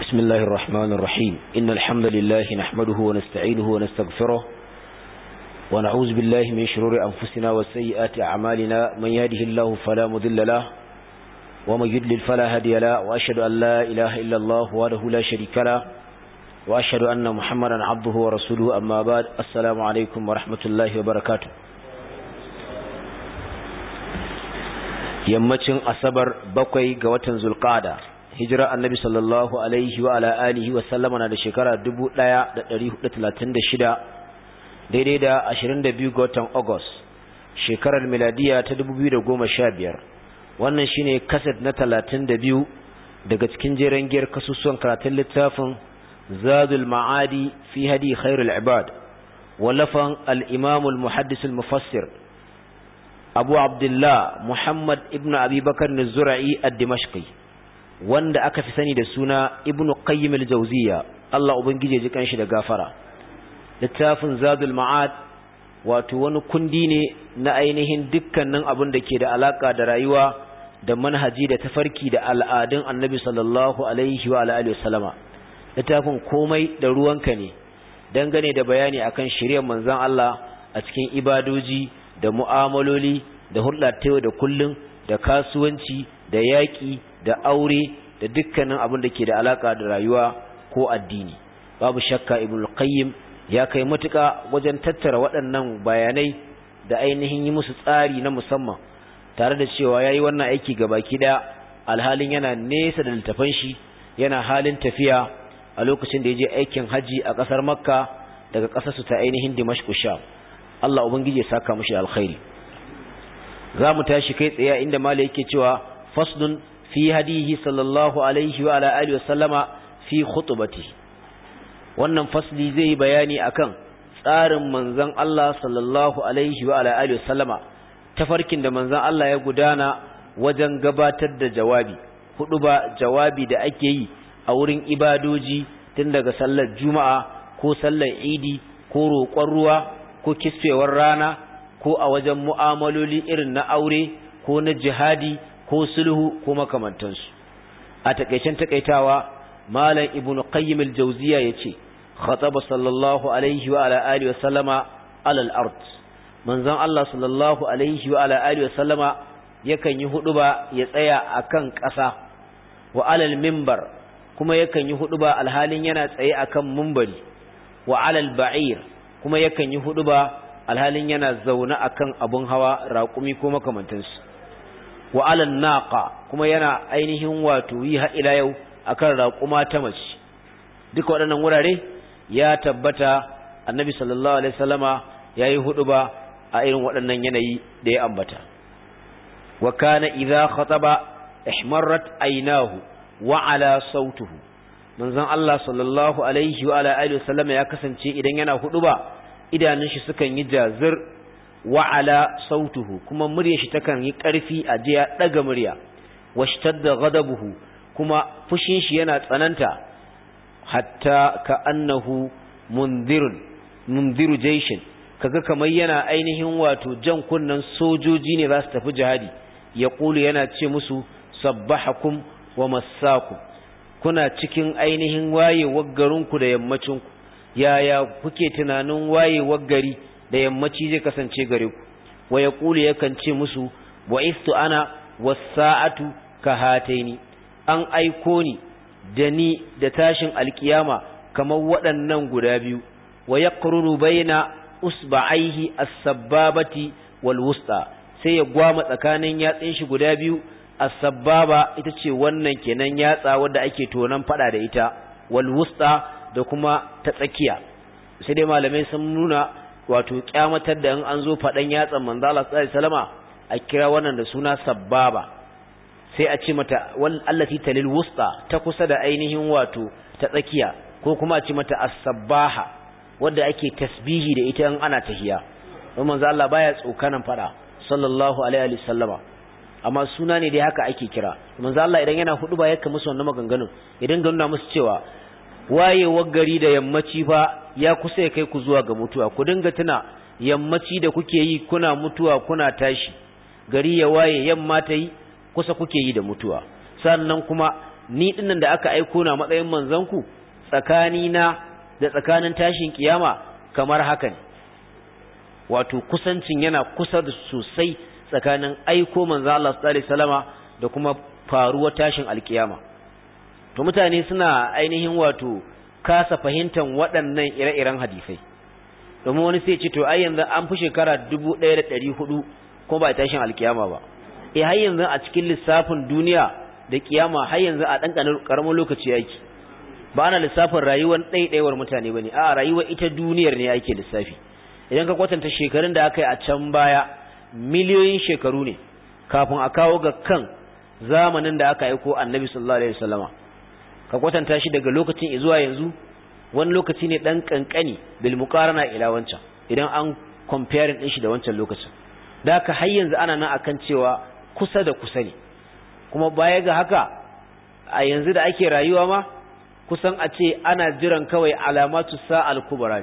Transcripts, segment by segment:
بسم الله الرحمن الرحيم إن الحمد لله نحمده ونستعينه ونستغفره ونعوذ بالله من شرور أنفسنا وسيئات أعمالنا من يهده الله فلا مضل له ومن يضلل فلا هادي له وأشهد أن لا إله إلا الله وحده لا شريك له وأشهد أن محمدا عبده ورسوله أما بعد السلام عليكم ورحمة الله وبركاته yammacin asabar bakwai ga watan zulqa'ada hijira annabi sallallahu alaihi wa ala alihi wa sallama na da shekara 1436 daidai da 22 ga watan August shekarar miladiya ta 2015 wannan shine kaset na 32 daga cikin jeren giyar kasusuwan karatun littafin Zadul Ma'adi fi hadi khairul ibad walafan al-imam al-muhaddis al-mufassir Abu Abdullah Muhammad ibn Abi Bakar az-Zura'i ad-Dimashqi wanda aka fi sani da suna Ibn Qayyim al-Jawziyya Allah ubangije ji kanshi da gafara littafin Zadul Ma'ad wato wani kundi ne na ainihin dukkanin abin da ke da alaka da rayuwa da manhaji da tafarki da al'adun Annabi sallallahu alaihi wa alihi wasallama littafin komai da ruwanka ne dangane da bayani akan shari'ar manzon Allah a cikin ibadoji da mu'amaloli da hulɗa ta yau da kullum da kasuwanci da yaƙi da aure da dukkanin abin da ke da alaka da rayuwa ko addini babu shakka Ibn Qayyim ya kai matuƙa wajen tattara waɗannan bayanai da ainihin yi musu tsari na musamman tare da cewa yayi wannan aiki gabaki ɗaya alhalin yana nesa da littafan shi yana halin tafiya a lokacin da ya je aikin haji a ƙasar Makka daga ƙasarsu ta ainihin Dimashq Sham Allah ubangije ya saka mushi alkhairi zamu tashi kai tsaye inda malai yake cewa faslun fi hadihi sallallahu alaihi wa ala alihi wa sallama fi khutbati wannan fasli zai bayani akan tsarin manzon Allah sallallahu alaihi wa ala alihi wa sallama tafarkin da manzon Allah ya gudana wajen gabatar da jawabi huduba jawabi da ake yi a wurin ibadoji tun daga sallar juma'a ko sallar idi ko roƙon ruwa ko kisfewar rana ko a wajen mu'amaloli irin na aure ko na jihadi ko sulhu ko makamantansu a takeicen takaitawa malam ibnu qayyim al-jawziya yace khataba sallallahu alaihi wa ala alihi wa sallama ala al-ard manzon Allah sallallahu alaihi wa ala alihi wa sallama yakan yi huduba ya tsaya akan ƙasa wa ala al-minbar kuma yakan yi huduba alhalin yana tsaye akan minbari wa ala al-ba'ir kuma yakan yi huduba alhalin yana zaune akan abun hawa raƙumi ko makamantansu wa alan naqa kuma yana ainihin wato yi har ila yau akan raƙuma ta mace duka waɗannan wurare ya tabbata annabi sallallahu alaihi wasallama yayi huduba a irin waɗannan yanayi da ya ambata wa kana idza khataba ihmarrat aynahu wa ala sautuhu manzon Allah sallallahu alaihi wa ala alihi wasallama ya kasance idan yana huduba idanun shi sukan yi jazir wa ala sautuhu kuma muryar shi takan yi ƙarfi a je ya daga murya washtadda ghadabuhu kuma fushin shi yana tsananta hatta ka annahu mundiru jayshin kaga kamar yana ainihin wato jan kunnan sojoji ne za su tafi jihadi ya kulu yana ce musu sabbahakum wa massakum kuna cikin ainihin wayewar garinku da yammacinku yaya kuke tunanin wayewar gari da yammaci zai kasance gare ku wa yaqulu yakan ce musu bu'istu ana was-sa'atu kahataini an aiko ni da ni da tashin alkiyama kamar waɗannan guda biyu wa yaqruru baina usba'aihi as-sabbabati wal-wusta sai ya gwama tsakanin yatsin shi guda biyu as-sabbaba ita ce wannan kenan yatsa wanda ake tonan fada da ita wal-wusta da kuma ta tsakiya sai dai malamai sun nuna wato kyamatar da in an zo fadan yatsan manzo Allah sallallahu alaihi wasallama a kira wannan da suna sabbaba sai a ce mata wal allati talil wusta ta kusa da ainihin wato ta tsakiya ko kuma a ce mata as-sabbaha wanda ake tasbihi da ita in ana tahiya don manzo Allah baya tsokanan fada sallallahu alaihi wasallama amma suna ne dai haka ake kira manzo Allah idan yana hudu ba yake musu wannan maganganun idan ga nuna musu cewa wayewar gari da yammaci fa ya kusa ya kai ku zuwa ga mutuwa ku dinga tuna yammaci da kuke yi kuna mutuwa kuna tashi gari ya waye yamma ta yi kusa kuke yi da mutuwa sannan kuma ni dinnan da aka aiko na matsayin manzanku tsakanina da tsakanin tashin kiyama kamar haka ne wato kusancin yana kusa da sosai tsakanin aiko manzo Allah sallallahu alaihi wasallama da kuma faruwar tashin alkiyama to mutane suna ainihin wato kasa fahimtar waɗannan ire-iren hadisai domin wani sai ce to ai yanzu an fi shekara 1400 ko ba tashin alkiyama ba har yanzu a cikin lissafin duniya da kiyama har yanzu a dan karamin lokaci yake ba ana lissafin rayuwar ɗaiɗaiwar mutane bane a rayuwar ita duniyar ne ake lissafi idan ka kwatanta shekarun da aka yi a can baya miliyoyin shekaru ne kafin a kawo ga kan zamanin da aka aiko annabi sallallahu alaihi wasallama ka kwatanta shi daga lokacin zuwa yanzu wani lokaci ne dan kankani bil muqarana ila wancan idan an comparing din shi da wancan lokacin da haka har yanzu ana nan akan cewa kusa da kusa ne kuma baya ga haka a yanzu da ake rayuwa ma kusan a ce ana jiran kawai alamatu sa'al kubra ne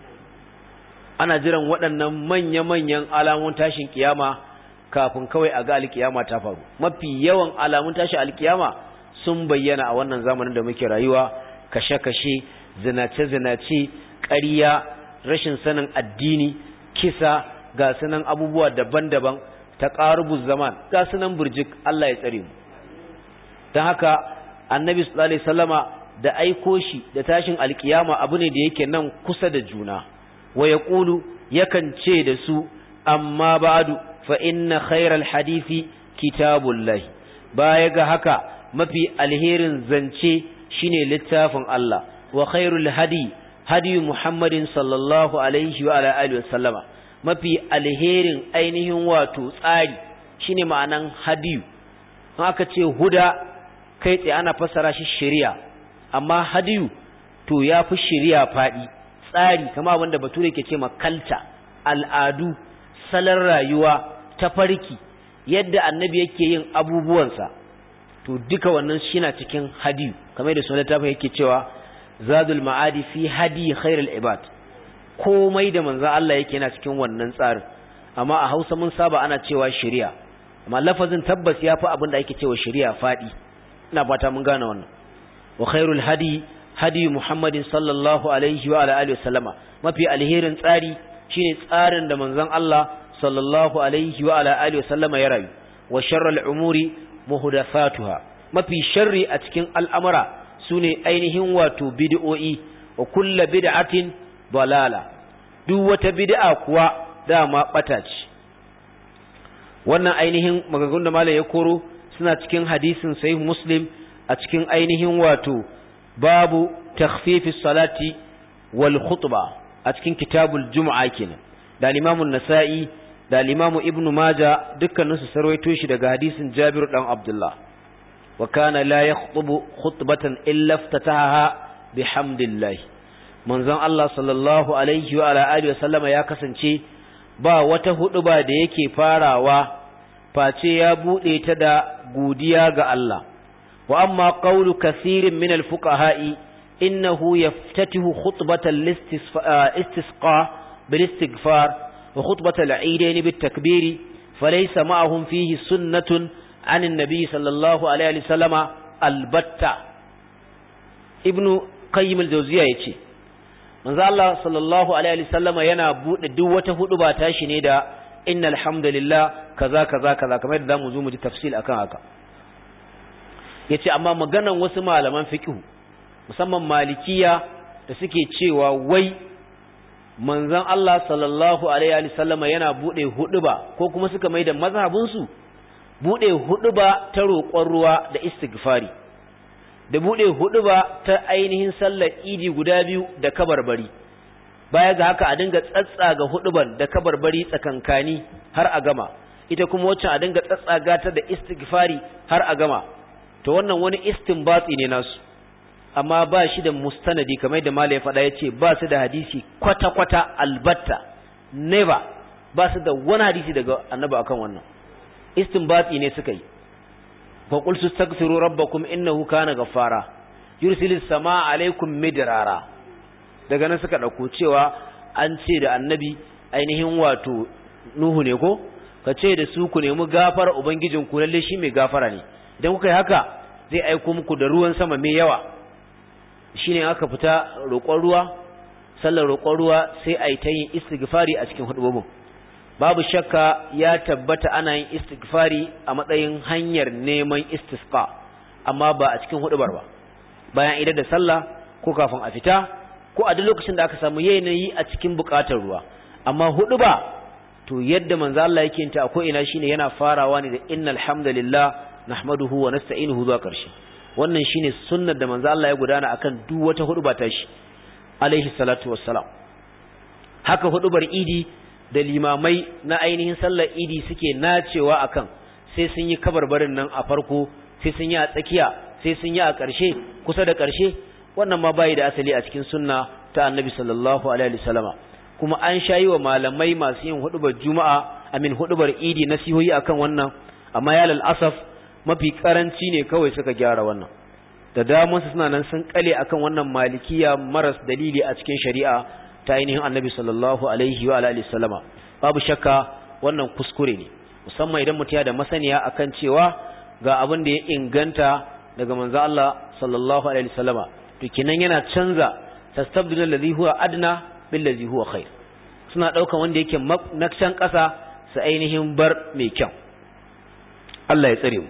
ana jiran waɗannan manya-manyan alamun tashin kiyama kafin kawai a ga alkiyama ta faru mafi yawan alamun tashin alkiyama sun bayyana a wannan zamanin da muke rayuwa kashe-kashe zinace-zinace ƙarya rashin sanin addini kisa ga sunan abubuwa daban-daban ta ƙarubuz zaman ga sunan burjik Allah ya tsare mu don haka annabi sallallahu alaihi wasallama da aiko shi da tashin alkiyama abu ne da yake nan kusa da juna wa yaqulu yakan ce da su amma ba'du fa inna khayral hadisi kitabullahi baya ga haka mafi alherin zance shine littafin Allah wa khairul hadi Muhammadin sallallahu alaihi wa ala alihi wasallama mafi alherin ainihin wato tsari shine ma'anan hadiyu haka ce huda kai tsaye ana fassara shi shari'a amma hadiyu to yafi shari'a fadi tsari kama wanda bature ke ce makalta al'adu salon rayuwa tafarki yadda annabi yake yin abubuwansa to duka wannan shi na cikin hadiyu kamar da sunan littafin yake cewa zadul ma'adi fi hadi khairul ibad komai da manzon Allah yake yana cikin wannan tsarin amma a Hausa mun saba ana cewa shari'a amma lafazin tabbas yafi abin da ake cewa shari'a fadi ina fata mun gane wannan wa khairul hadi Muhammadin sallallahu alaihi wa alihi wasallama mafi alherin tsari shine tsarin da manzon Allah sallallahu alaihi wa alihi wasallama ya rayu wa sharral umuri muhdathatuha mafi sharri a cikin al'amura sune ainihin wato bid'o'i wa kullu bid'atin dalala duk wata bid'a kuwa dama bata ce wannan ainihin maganganun da malai ya koro suna cikin hadisin sahih muslim a cikin ainihin wato babu takhfifis salati wal khutba a cikin kitabul jumu'a kenan da Imam an-Nasa'i da Imam Ibn Majah dukkanin su sarwaito shi daga hadisin Jabir dan Abdullah wa kana la yakhutubu khutbatan illa iftataha bihamdillah manzon Allah sallallahu alaihi wa alihi wasallama ya kasance ba wata huduba da yake farawa face ya bude ta da godiya ga Allah wa amma qawlu kathirin min al-fuqaha'i innahu yaftatihu khutbatal istisqa bil istighfar wa khutbatal 'eidain bit takbir falaysa ma'ahum fihi sunnatun 'an an-nabi sallallahu alaihi wa sallama albatta ibnu qayyim al-jawziyya yace manzo Allah sallallahu alaihi wa sallama yana bude duk wata huduba tashi ne da innal hamdalillah kaza kaza kaza kamar da zamu zo mu ji tafsil akan haka yace amma maganan wasu malaman fiqh musamman malikiya da suke cewa wai manzon Allah sallallahu alaihi wasallama yana bude huduba ko kuma suka maida mazhabin su bude huduba ta roƙon ruwa da istighfari da bude huduba ta ainihin sallar idi guda biyu da kabarbari baya ga haka a dinga tsatsaga huduban da kabarbari tsakankani har a gama ita kuma wacce a dinga tsatsaga ta da istighfari har a gama to wannan wani istinbati ne nasu amma ba shi da mustanadi kamar da malai faɗa yace ba su da hadisi kwata-kwata albatta never ba su da wani hadisi daga annabi akan wannan istinbati ne suka yi fa qul tastaghfiru rabbakum innahu kana ghaffara yursilis samaa alaikum midrara daga nan suka dauko cewa an ce da annabi ainihin wato nuhu ne ko ka ce da su ku nemi gafara ubangijinku lalle shi mai gafara ne idan kuka yi haka zai aiko muku da ruwan sama mai yawa shine aka fita roƙon ruwa sallar roƙon ruwa sai ai ta yin istighfari a cikin hudubobin babu shakka ya tabbata ana yin istighfari a matsayin hanyar neman istisqa amma ba a cikin hudubar ba bayan idan da sallah ko kafin a fita ko a duk lokacin da aka samu yanayi a cikin buƙatar ruwa amma huduba to yadda manzo Allah yake yin ta a ko ina shine yana farawa ne da innal hamdalillah nahmaduhu wa nasta'inuhu zuwa ƙarshe wannan shine sunnar da manzo Allah ya gudana akan duk wata huduba ta shi alaihi salatu wassalam haka hudubar idi da limamai na ainihin sallar idi suke nacewa akan sai sun yi kabarbarin nan a farko sai sun yi a tsakiya sai sun yi a ƙarshe kusa da ƙarshe wannan ma bai da asali a cikin sunna ta annabi sallallahu alaihi wasallama kuma an shayi wa malamai masu yin hudubar juma'a hudubar idi nasihohi akan wannan amma ya lal asaf mafi karanci ne kawai suka gyara wannan da daman su suna nan sun kale akan wannan malikiya maras dalili a cikin shari'a ta ainihin annabi sallallahu alaihi wa alihi wasallama babu shakka wannan kuskure ne musamman idan mutum ya da masaniya akan cewa ga abin da ya inganta daga manzo Allah sallallahu alaihi wasallama to kinan yana canza tastabdil alladhi huwa adna bil ladhi huwa khair suna daukan wanda yake nakcan kasa su ainihin bar mai kyau Allah ya tsare mu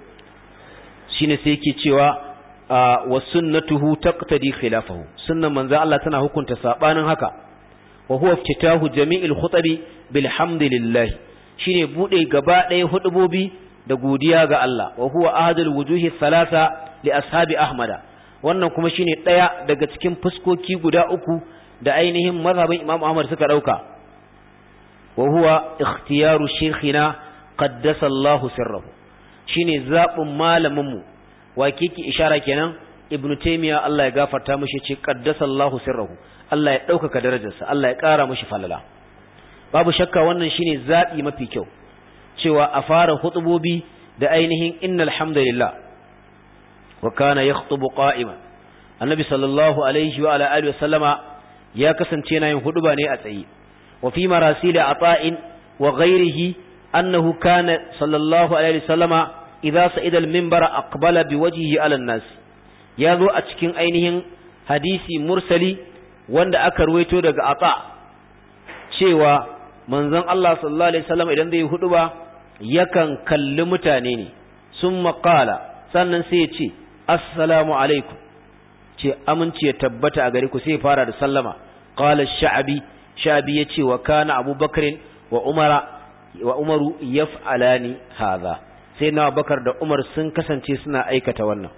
shine sai yake cewa wa sunnatuhu taqtadi khilafahu sunnan manzo Allah tana hukunta sabanin haka wa huwa iftitahu jami'il khutabi bilhamdillah shine bude gaba ɗaya hudubobi da godiya ga Allah wa huwa ahadul wujuhi thalatha li ashabi ahmada wannan kuma shine daya daga cikin fuskoki guda uku da ainihin mazhabin Imam Ahmad suka dauka wa huwa ikhtiyaru shaykhina qaddasa Allahu sirruhu shine zabin malamin mu wakiki ishara kenan Ibn Taymiyyah Allah ya gafarta mishi ce qaddasa Allahu sirruhu Allah ya dauka darajarsa Allah ya kara mishi falala babu shakka wannan shine zabi mafi kyau cewa a fara hutubobi da ainihin innal hamdalillah wa kana yakhutubu qa'iman annabi sallallahu alaihi wa ala alihi wasallama ya kasance yana yin huduba ne a tsaye wa fi marasil ata'in wa ghairihi annahu kana sallallahu alaihi wasallama idza sa'ida al-minbara aqbala biwajhihi ala an-nas yazo a cikin ainihin hadisi mursali wanda aka ruwaito daga ata cewa manzon Allah sallallahu alaihi wasallam idan zai huduba yakan kalli mutane ne summa qala sannan sai ya ce assalamu alaikum ce aminci ya tabbata a gare ku sai fara da sallama qala ash-sha'bi yace wa kana abubakar wa umaru yaf'alani hadha sai na Abubakar da Umar sun kasance suna aikata wannan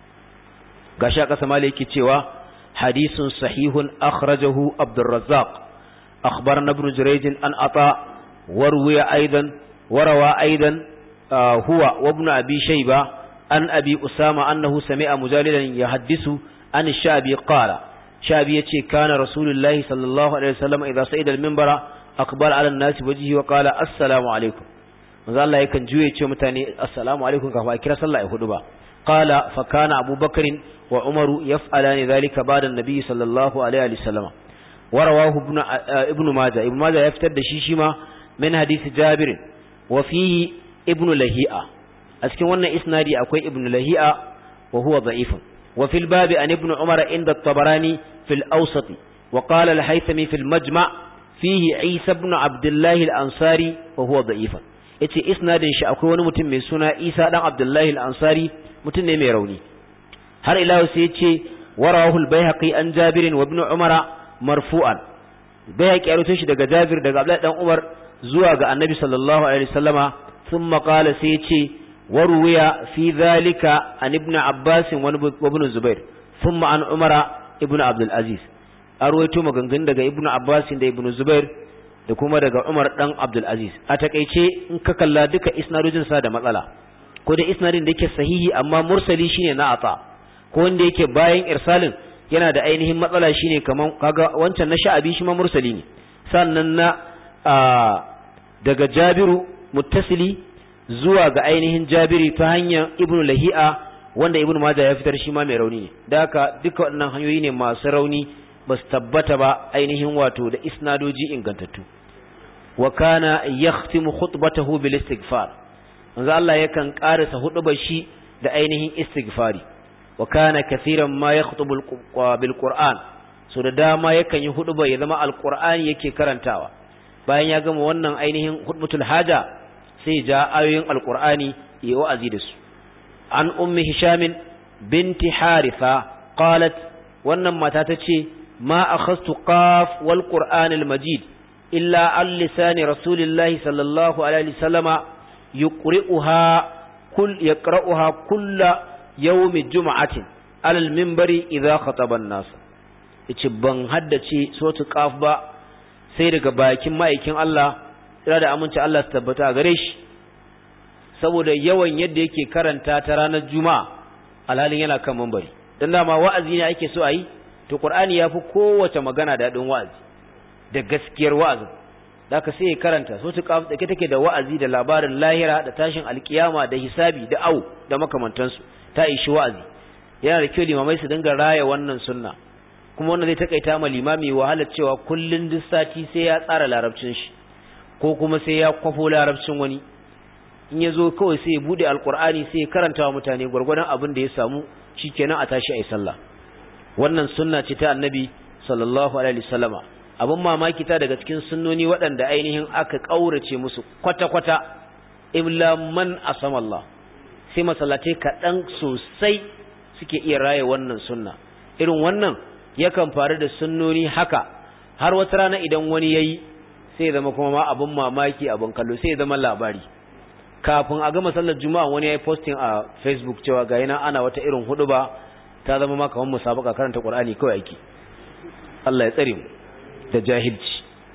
gashi aka sama yake cewa hadisun sahihun akhrajahu Abdurrazzaq akhbarana ibn Jurayj an ata warwiya aidan warawa aidan huwa wa ibn Abi Shayba an Abi Usama annahu sami'a mujalidan yahaddisu an Shabi qala Shabi yace kana Rasulullahi sallallahu alaihi wasallam idza sa'ida al-minbara aqbala ala an-nas wajhihi wa qala assalamu alaikum manzo Allah yakan juye ce mutane assalamu alaikum kafin a kira sallah ya hudu ba qala fa kana Abubakar wa Umaru yaf'alani dhalika ba'da an-nabi sallallahu alaihi wasallam wa rawahu ibn Majah ibn Majah ya fitar da shi ma min hadisi Jabir wa fihi ibn Lahi'a a cikin wannan isnadi akwai ibn Lahi'a wa huwa da'if wa fil babi an ibn Umar inda at-Tabarani fil awsat wa qala al-Haythami fil majma' fihi Isa ibn Abdullah al-Ansari wa huwa da'if yace isnadin shi akwai wani mutum mai suna Isa dan Abdullahi al-Ansari mutum ne mai rauni har ila sai yace warawahu al-Baihaqi an Jabir wa ibn Umar marfu'an Baihaqi ya rawaito shi daga Jabir daga Abdullahi dan Umar zuwa ga Annabi sallallahu alaihi wasallama thumma qala sai yace waruwiya fi dhalika an ibn Abbas wa ibn Zubair thumma an Umar ibn Abdul Aziz arwaito maganganun daga ibn Abbas da ibn Zubair da kuma daga Umar dan Abdul Aziz a takeice in ka kalla duka isnadojin sa da matsala ko da isnadin da yake sahihi amma mursali shine na ata ko wanda yake bayan irsalin yana da ainihin matsala shine kaman kaga wancan na Sha'abi shi ma mursali ne sannan na daga Jabiru muttasili zuwa ga ainihin Jabiri ta hanyar Ibn Lahi'a wanda Ibn Majah ya fitar shi ma mai rauni ne da haka duka waɗannan hanyoyi ne masu rauni ba su tabbata ba ainihin wato da isnadoji ingantattu wa kana yakhtimu khutbatahu bil istighfar manzo Allah yakan karasa hudubar shi da ainihin istighfari wa kana kathiran ma yakhutubu bil qur'an so da dama yakan yi huduba ya zama alqur'ani yake karantawa bayan ya gama wannan ainihin hudbatul haja sai ja ayoyin alqur'ani ya wa'azi da su an ummi hisham binti haritha qalat wannan mata tace ma akhadtu qaf wal qur'anil majid illa al lisani rasulillahi sallallahu alaihi wasallama yaqra'uha kulla yawmi jum'atin alal minbari idha khataba an-nas yace ban haddace suratul qaf ba sai daga bakin ma'aikin Allah tsira da aminci Allah su tabbata a gare shi saboda yawan yadda yake karanta ta ranar juma'a alhalin yana kan minbari dan dama wa'azi ne ake so ayi to qur'ani yafi kowace magana da dadin wa'azi da gaskiyar wa'azi zaka sai karanta suratul qaf da take da wa'azi da labarin lahira da tashin alkiyama da hisabi da au da makamantansu ta ishi wa'azi yana da kyau limamai su dinga raya wannan sunna kuma wannan zai takaita ma limami wahalar cewa kullun duk sati sai ya tsara larabcin shi ko kuma sai ya kwafo larabcin wani in yazo kawai sai ya bude alqur'ani sai ya karanta wa mutane gurgurdan abin da ya samu shikenan a tashi ayi sallah wannan sunna ce ta annabi sallallahu alaihi wasallama abin mamaki ta daga cikin sunnoni waɗanda ainihin aka kaurace musu kwata-kwata illa man asama Allah sai masallatai kaɗan sosai suke iya raye wannan sunna irin wannan yakan faru da sunnoni haka har wata rana idan wani yayi sai ya zama kuma ma abin mamaki abin kallo sai ya zama labari kafin a gama sallar juma'a wani yayi posting a Facebook cewa ga yana ana wata irin huduba ta zama ma kamar musabaka karanta Qur'ani kawai aiki Allah ya tsare mu da jahilci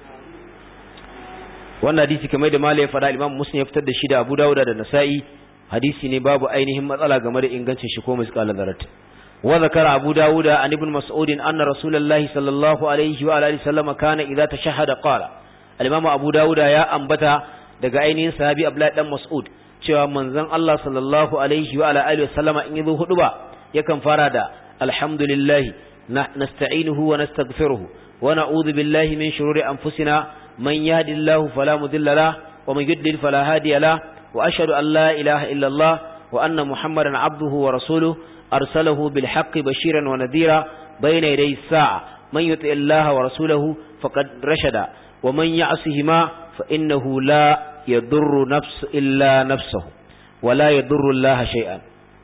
wannan hadisi kamar da malai ya fada Imam Muslim ya fitar da shi da Abu Dawud da Nasa'i hadisi ne babu ainihin matsala game da ingancin shi ko misqal zarat wa zakara Abu Dawud an ibn Mas'ud anna Rasulullahi sallallahu alaihi wa alihi sallama kana idza tashahhada qala al-Imam Abu Dawud ya ambata daga ainihin sahabi Abdullah dan Mas'ud cewa manzon Allah sallallahu alaihi wa alihi sallama in yazo huduba yakan fara da alhamdulillah nasta'inuhu wa nastaghfiruhu wa na'udhu billahi min shururi anfusina man yahdihillahu fala mudilla lahu wa man yudlil fala hadiya lahu wa ashhadu an la ilaha illa Allah wa anna Muhammadan abduhu wa rasuluhu arsalahu bil haqqi bashiran wa nadhira bayna yaday as-sa'a man yuti Allah wa rasulahu faqad rashada wa man ya'sihima fa innahu la yadurru illa nafsuhu wa la yadurru Allah shay'an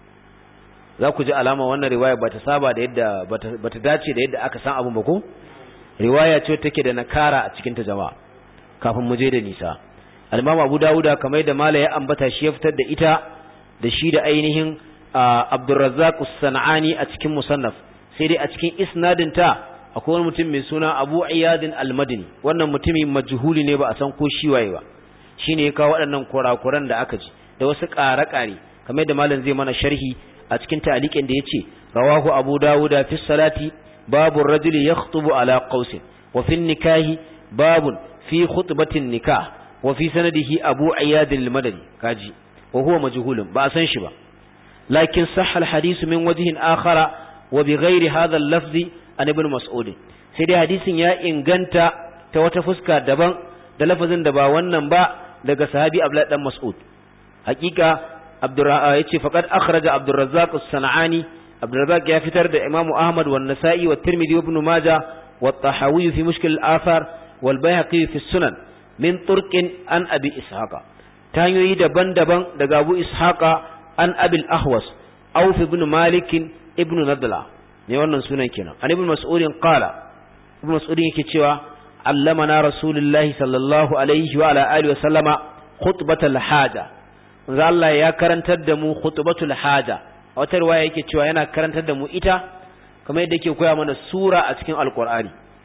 za ku ji alama wannan riwaya bata saba da yadda bata dace da yadda aka san abun ba ko riwaya ce take da nakara a cikin ta jama'a kafin mu je da nisa al-Imam Abu Dawud kamar da mala ya ambata shi ya fitar da ita da shi da ainihin Abdurrazzaq as-San'ani a cikin musannaf sai dai a cikin isnadin ta akwai wani mutum mai suna Abu Iyad al-Madini wannan mutumin majhuli ne ba a san ko shi waye ba shine ya kawo waɗannan kurakuran da aka ji da wasu ƙare-ƙare kamar da malam zai mana sharhi a cikin ta'liqin da yace rawahu Abu Dawud fi salati babu ar-rajuli yakhtubu ala qausin wa fi nikahi babun fi khutbatin nikah wa fi sanadihi Abu Iyad al-Madani kaji wa huwa majhulun ba san shi ba lakin sahha al-hadith min wajhin akhara wa bighairi hadha al-lafz an ibn Mas'ud sai dai hadisin ya inganta ta wata fuska daban da lafazin da ba wannan ba daga sahabi Abdullah dan Mas'ud hakika yace faqad akhraja Abdurrazzaq as-San'ani Abdurrazzaq ya fitar da Imam Ahmad wa Nasa'i wa Tirmidhi wa Ibn Majah wa Tahawi fi Mushkil al-Athar wal Baihaqi fi Sunan min turqin an Abi Ishaqa ta hanyoyi daban-daban daga Abu Ishaqa an Abi al-Ahwas Auf ibn Malik ibn Nadla ne wannan sunan kenan an Ibn Mas'ud qala Ibn Mas'ud yake cewa allamana Rasulullahi sallallahu alaihi wa ala alihi wa sallama khutbatul haja manzo Allah ya karantar da mu khutbatul haja a wata riwaya yake cewa yana karantar da mu ita kamar yadda yake koya mana sura a cikin alqur'ani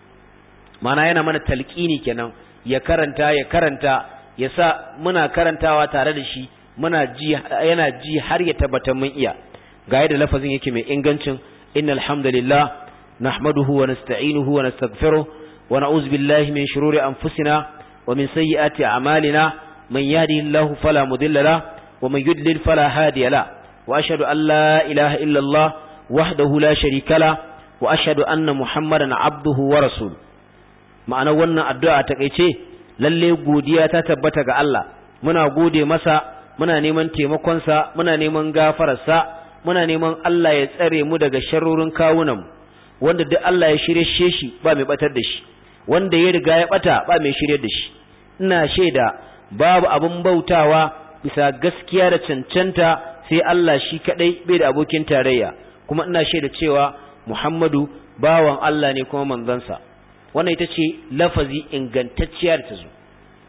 mana yana mana talqini kenan ya karanta ya sa muna karantawa tare da shi muna ji yana ji har ya tabbatar mun iya ga yadda lafazin yake mai ingancin innal hamdalillah nahmaduhu wa nasta'inuhu wa nastaghfiruh wa na'udzu billahi min shururi anfusina wa min sayyiati a'malina man yahdihillahu fala mudilla lahu wa man yudlil fala hadiya lahu wa ashhadu an la ilaha illa Allah wahdahu la sharika lahu wa ashhadu anna Muhammadan abduhu wa rasuluhu ma'ana wannan addu'a ta kaice lalle godiya ta tabbata ga Allah muna gode masa muna neman taimakonsa muna neman gafararsa muna neman Allah ya tsare mu daga sharrorin kawunan wanda duk Allah ya shirye shi ba mai batar da shi wanda ya riga ya bata ba mai shirye da shi ina shaida babu abin bautawa bisa gaskiya da cancanta sai Allah shi kadai bai da abokin tarayya kuma ina shaida cewa Muhammadu bawan Allah ne kuma manzansa wannan ita ce lafazi ingantacciya da ta zo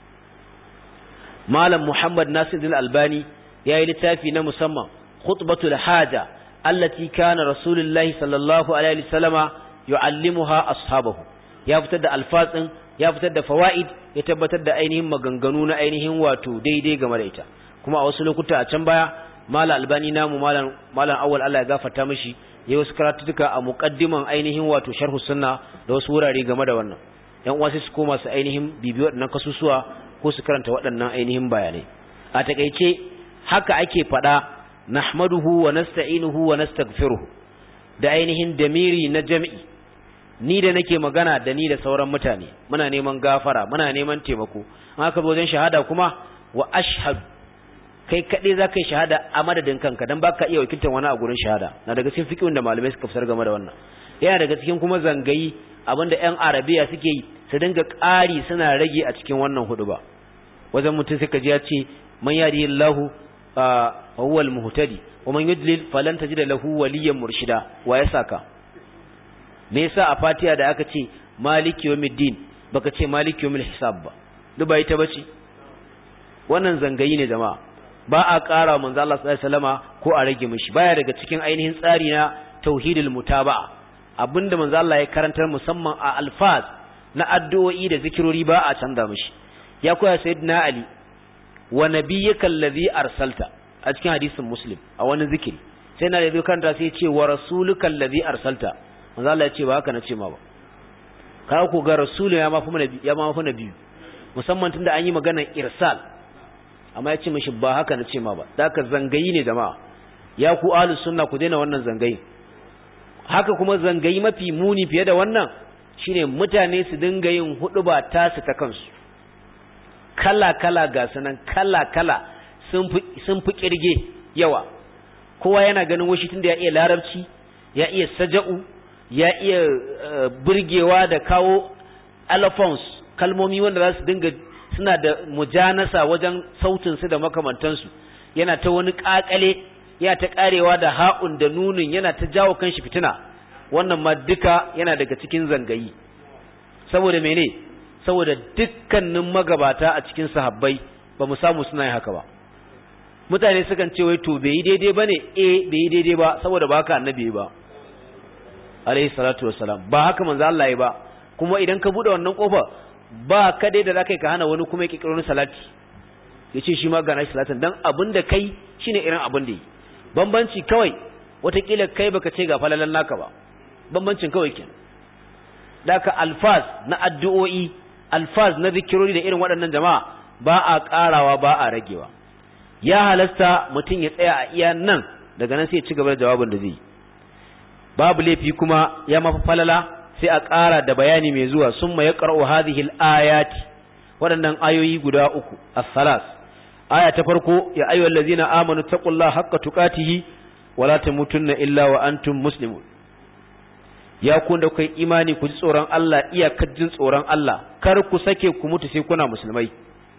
Malam Muhammad Nasiruddin Albani yayi littafi na musamman khutbatul haja allati kana rasulullahi sallallahu alaihi wasallama yuallimuha ashabahu ya fitar da alfatsin ya fitar da fawaid ya tabbatar da ainihin maganganu na ainihin wato daidai game da ita kuma a wasu lokuta a can baya Malam Albani namu malam awwal Allah ya gafarta mishi yayi wasu karatutuka a muqaddiman ainihin wato sharhu sunna da wasu wurare game da wannan yan uwa sai su koma su ainihin bibiyo waɗannan kasusuwa ko su karanta waɗannan ainihin bayanai a takeice haka ake faɗa nahmaduhu wa nasta'inuhu wa nastaghfiruhu da ainihin damiri na jami'i ni da nake magana da ni da sauran mutane muna neman gafara muna neman taimako haka zo wajen shahada kuma wa ashhadu kai kadai zaka yi shahada a madadin kanka dan baka iya wakiltar wani a gurin shahada na daga cikin fiqhin da malamai suka fitar game da wannan yana daga cikin kuma zangayi abinda ƴan arabiya suke yi su dinga ƙari suna rage a cikin wannan huduba wajen mutum suka ji ya ce man yadillahu fa huwa al-muhtadi wa man yudlil falan tajida lahu waliyyan murshida wa ya saka me yasa a Fatiha da aka ce maliki yawmiddin baka ce maliki yawmil hisab ba duk bai ta bace wannan zangayi ne jama'a ba a ƙara manzo Allah sallallahu alaihi wasallama ko a rage mishi baya daga cikin ainihin tsari na tauhidul mutaba'a abinda manzo Allah ya karantar musamman a alfaz na addu'o'i da zikirori ba a canza mishi ya koya sayyidina Ali wa nabiyyaka allazi arsalta a cikin hadisin Muslim a wani zikiri sai na da karanta sai ya ce wa rasuluka allazi arsalta manzo Allah ya ce ba haka na ce ma ba ka ku ga rasulu ya ma fa nabi musamman tunda an yi maganar irsal amma ya ce mishi ba haka na ce ma ba haka zangayi ne jama'a ya ku ahlus sunna ku daina wannan zangayi haka kuma zangayi mafi muni fiye da wannan shine mutane su dinga yin huduba tasu ta kansu kala ga sanan kala sun fi kirge yawa kowa yana ganin washi tunda ya iya larabci ya iya saja'u ya iya burgewa da kawo alphons kalmomi wanda za su dinga suna da mujanasa wajen sautin su da makamantansu yana ta wani kakale ya ta karewa da ha'un da nunin yana ta jawo kanshi fitina wannan ma duka yana daga cikin zangayi saboda mene saboda dukkanin magabata a cikin sahabbai ba mu samu suna yin haka ba mutane sukan ce wai to bai yi daidai bane bai yi daidai ba saboda ba haka annabi ba alayhi salatu wassalam ba haka manzo Allah ya ba kuma idan ka bude wannan kofa ba ka dai da zakai ka hana wani kuma ya kikiro salati yace shi ma ga nashi salatin dan abinda kai shine irin abin da yi bambanci kawai watakila kai baka ce ga falalan naka ba bambancin kawai kenan daka alfaz na addu'o'i alfaz na zikirori da irin waɗannan jama'a ba a ƙarawa ba a ragewa ya halasta mutum ya tsaya a iya nan daga nan sai ya ci gaba da jawabin da zai yi babu laifi kuma ya mafi falala sai a ƙara da bayani mai zuwa summa yaqra'u hadhihi al-ayati waɗannan ayoyi guda uku as-salas aya ta farko ya ayyuhal ladzina amanu taqullaha haqqa tuqatihi wa la tamutunna illa wa antum muslimun ya ku da kai imani ku ji tsoron Allah iyakar jin tsoron Allah kar ku sake ku mutu sai kuna musulmai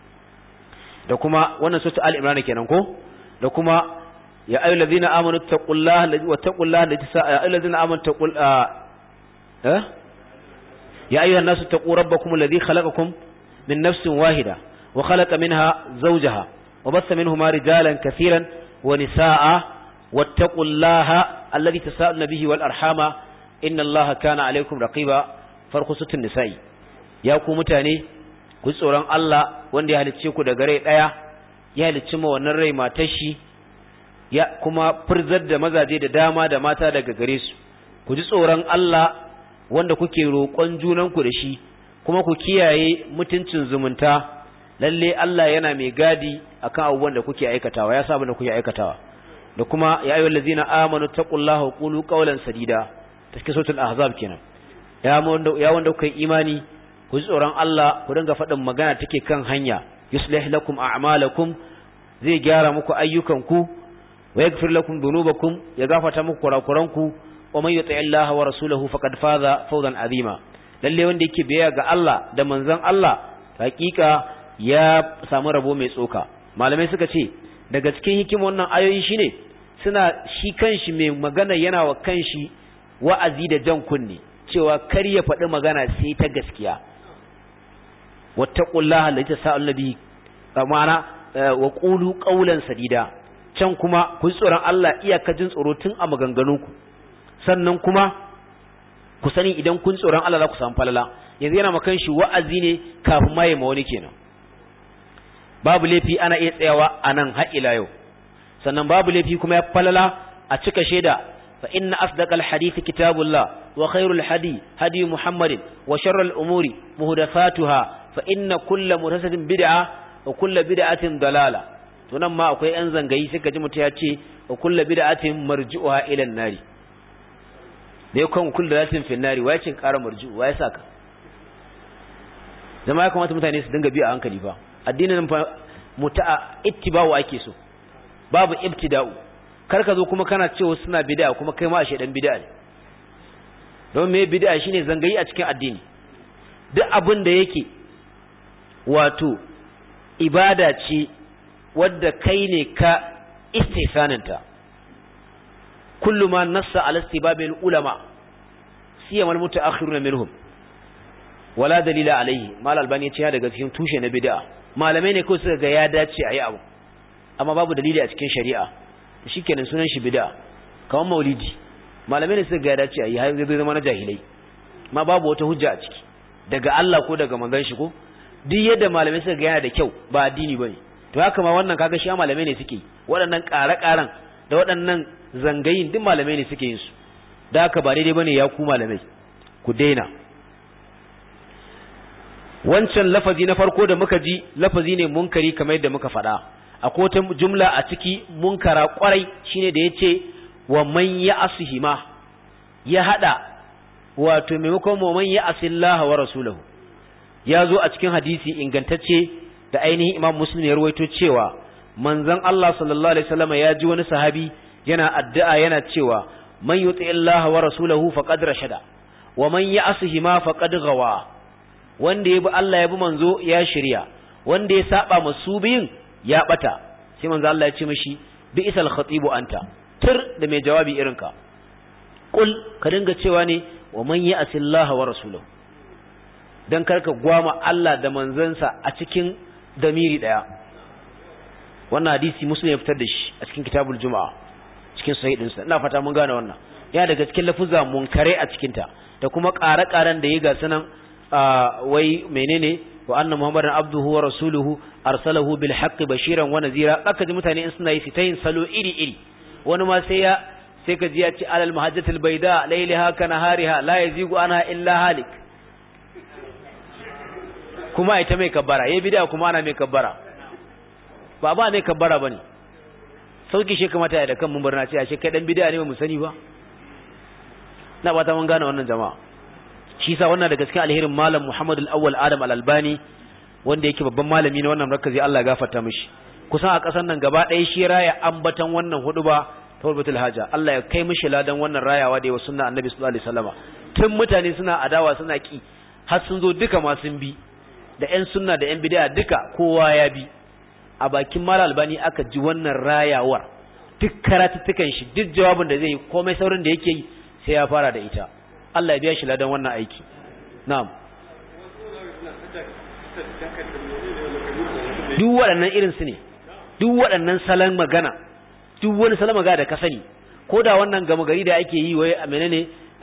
da kuma wannan sura al-imran kenan ko da kuma ya ayyuhal ladzina amanu taqullaha wa taqullaha ya ayyuhal ladzina amanu ya ayyuhan nasu taqu rabbakum alladhi khalaqakum min nafsin wahida wa khalaqa minha zawjaha wa bassa minhuma rijalan katiran wa nisaa wattaqullaha alladhi tasaaluna bihi wal arhama inna allaha kana alaykum raqiba farqusutun nisa'i ya ku mutane ku tsoron Allah wanda ya halicce ku daga rai daya ya halicce ma wannan rai matar shi ya kuma furzar da mazaje da dama da mata daga gare su ku ji tsoron Allah wanda kuke roƙon junanku da shi kuma ku kiyaye mutuncin zumunta lalle Allah yana mai gadi akan abubuwan da kuke aikatawa ya saba da kuke aikatawa da kuma ya ayyuhal ladzina amanu taqullaha wa qulu qawlan sadida take suratul ahzab kenan ya wanda kuke imani ku ji tsoron Allah ku dinga faɗin magana take kan hanya yuslih lakum a'malakum zai gyara muku ayyukanku wa yaghfir lakum dhunubakum ya gafarta muku kurakuranku wa man yuti Allah wa rasulahu faqad faza fawzan azima lalle wanda yake biyayya ga Allah da manzon Allah hakika ya samu rabo mai tsoka malamai suka ce daga cikin hikimar wannan ayoyi shine suna shi kanshi mai magana yana wa kanshi wa'azi da jan kunni cewa kar ya faɗi magana sai ta gaskiya wattaqullaha allati tasaaluna bihi ma'ana wa qulu qawlan sadida can kuma ku tsoron Allah iyaka jin tsoro tun a maganganunku sannan kuma ku sani idan kun tsoron Allah za ku samu falala yanzu yana makan shi wa'azi ne kafin ma ma wani kenan babu laifi ana iya tsayawa anan har ila yau sannan babu laifi kuma ya falala a cika shaida fa inna asdaqal hadith kitabullah wa khairul hadi hadi muhammadin wa sharral umuri muhdathatuha fa inna kullu muhdathatin bid'a wa kullu bid'atin dalala to nan ma akwai yan zangayi suka ji mutum ya ce wa kullu bid'atin marji'uha ila an-nari da yakan kullu bid'atin fi an-nari wai cin ƙara marji'u wai saka jama'a kamata mutane su dinga bi a hankali fa addinin fa ittiba'u ake so babu ibtida'u kar ka zo kuma kana cewa suna bid'a kuma kai ma a shedan bid'a ne don me bid'a shine zangayi a cikin addini duk abin da yake wato ibada ce wadda kai ne ka istisananta kullu ma nassa ala istibabil ulama siyama al mutaakhirun minhum wala dalila alaihi mal albani ya ce daga cikin tushe na bid'a malamai ne ko suka ga ya dace ayi abu amma babu dalili a cikin shari'a shikenan sunan shi bid'a kamar maulidi malamai ne suka ga ya dace ayi har zai zama na jahilai ma babu wata hujja a ciki daga Allah ko daga manzon shi ko duk yadda malamai suka ga yana da kyau ba addini bane to haka ma wannan kaga shi malamai ne suke waɗannan ƙare-ƙaren da waɗannan zangayin duk malamai ne suke yin su da haka ba daidai bane ya ku malamai ku daina wancan lafazi na farko da muka ji lafazi ne munkari kamar yadda muka faɗa akwai wata jumla a ciki munkara kwarai shine da yace wa man ya'sihima ya hada wato maimakon wa man ya'sillaha wa rasulahu ya zo a cikin hadisi ingantacce da ainihin Imam Muslim ya rawaito cewa manzon Allah sallallahu alaihi wasallam ya ji wani sahabi yana addu'a yana cewa man yuti Allah wa rasulahu faqad rashada wa man ya'sihima faqad ghawa wanda ya bi Allah ya bi manzo ya shirya wanda ya saba masu biyin ya bata sai manzo Allah ya ce mishi bi isal khatibu anta da mai jawabi irinka kul ka dinga cewa ne wa man ya'si Allah wa rasulahu dan karka gwama Allah da manzansa a cikin damiri daya wannan hadisi Muslim ya fitar da shi a cikin kitabul juma'a cikin sahih dinsa ina fata mun gane wannan ya daga cikin lafuzza munkare a cikin ta da kuma ƙare-ƙaren da yi ga sanan wai menene wa anna muhammadan abduhu wa rasuluhu arsalahu bil haqqi bashiran wa nazira aka ji mutane in suna yi fitayin salo iri iri wani ma sai ka ji ya ce alal mahajjatil bayda laylaha kanahariha la yazigu anha illa halik kuma ita mai kabbara yayi bid'a kuma ana mai kabbara ba mai kabbara bane sauki shi kamata ya da kan mun barna ce a kai dan bid'a ne ba mu sani ba na ba ta mun gane wannan jama'a shi sa wannan daga cikin alherin malam Muhammad al-Awwal Adam al-Albani wanda yake babban malami na wannan rakazi Allah ya gafarta mishi kusan a kasan nan gaba ɗaya shi raya ambatan wannan huduba tawbatul haja Allah ya kai mishi ladan wannan rayawa da yawa sunna annabi sallallahu alaihi wasallama tun mutane suna adawa suna ki har sun zo duka ma sun bi da ƴan sunna da ƴan bid'a duka kowa ya bi a bakin malam Albani aka ji wannan rayawar duk karatuttukan shi duk jawabin da zai yi komai saurin da yake yi sai ya fara da ita Allah ya biya shi ladan wannan aiki na'am duk waɗannan irin su ne duk waɗannan salon magana duk wani salon magana da ka sani ko da wannan gama gari da ake yi wai a menene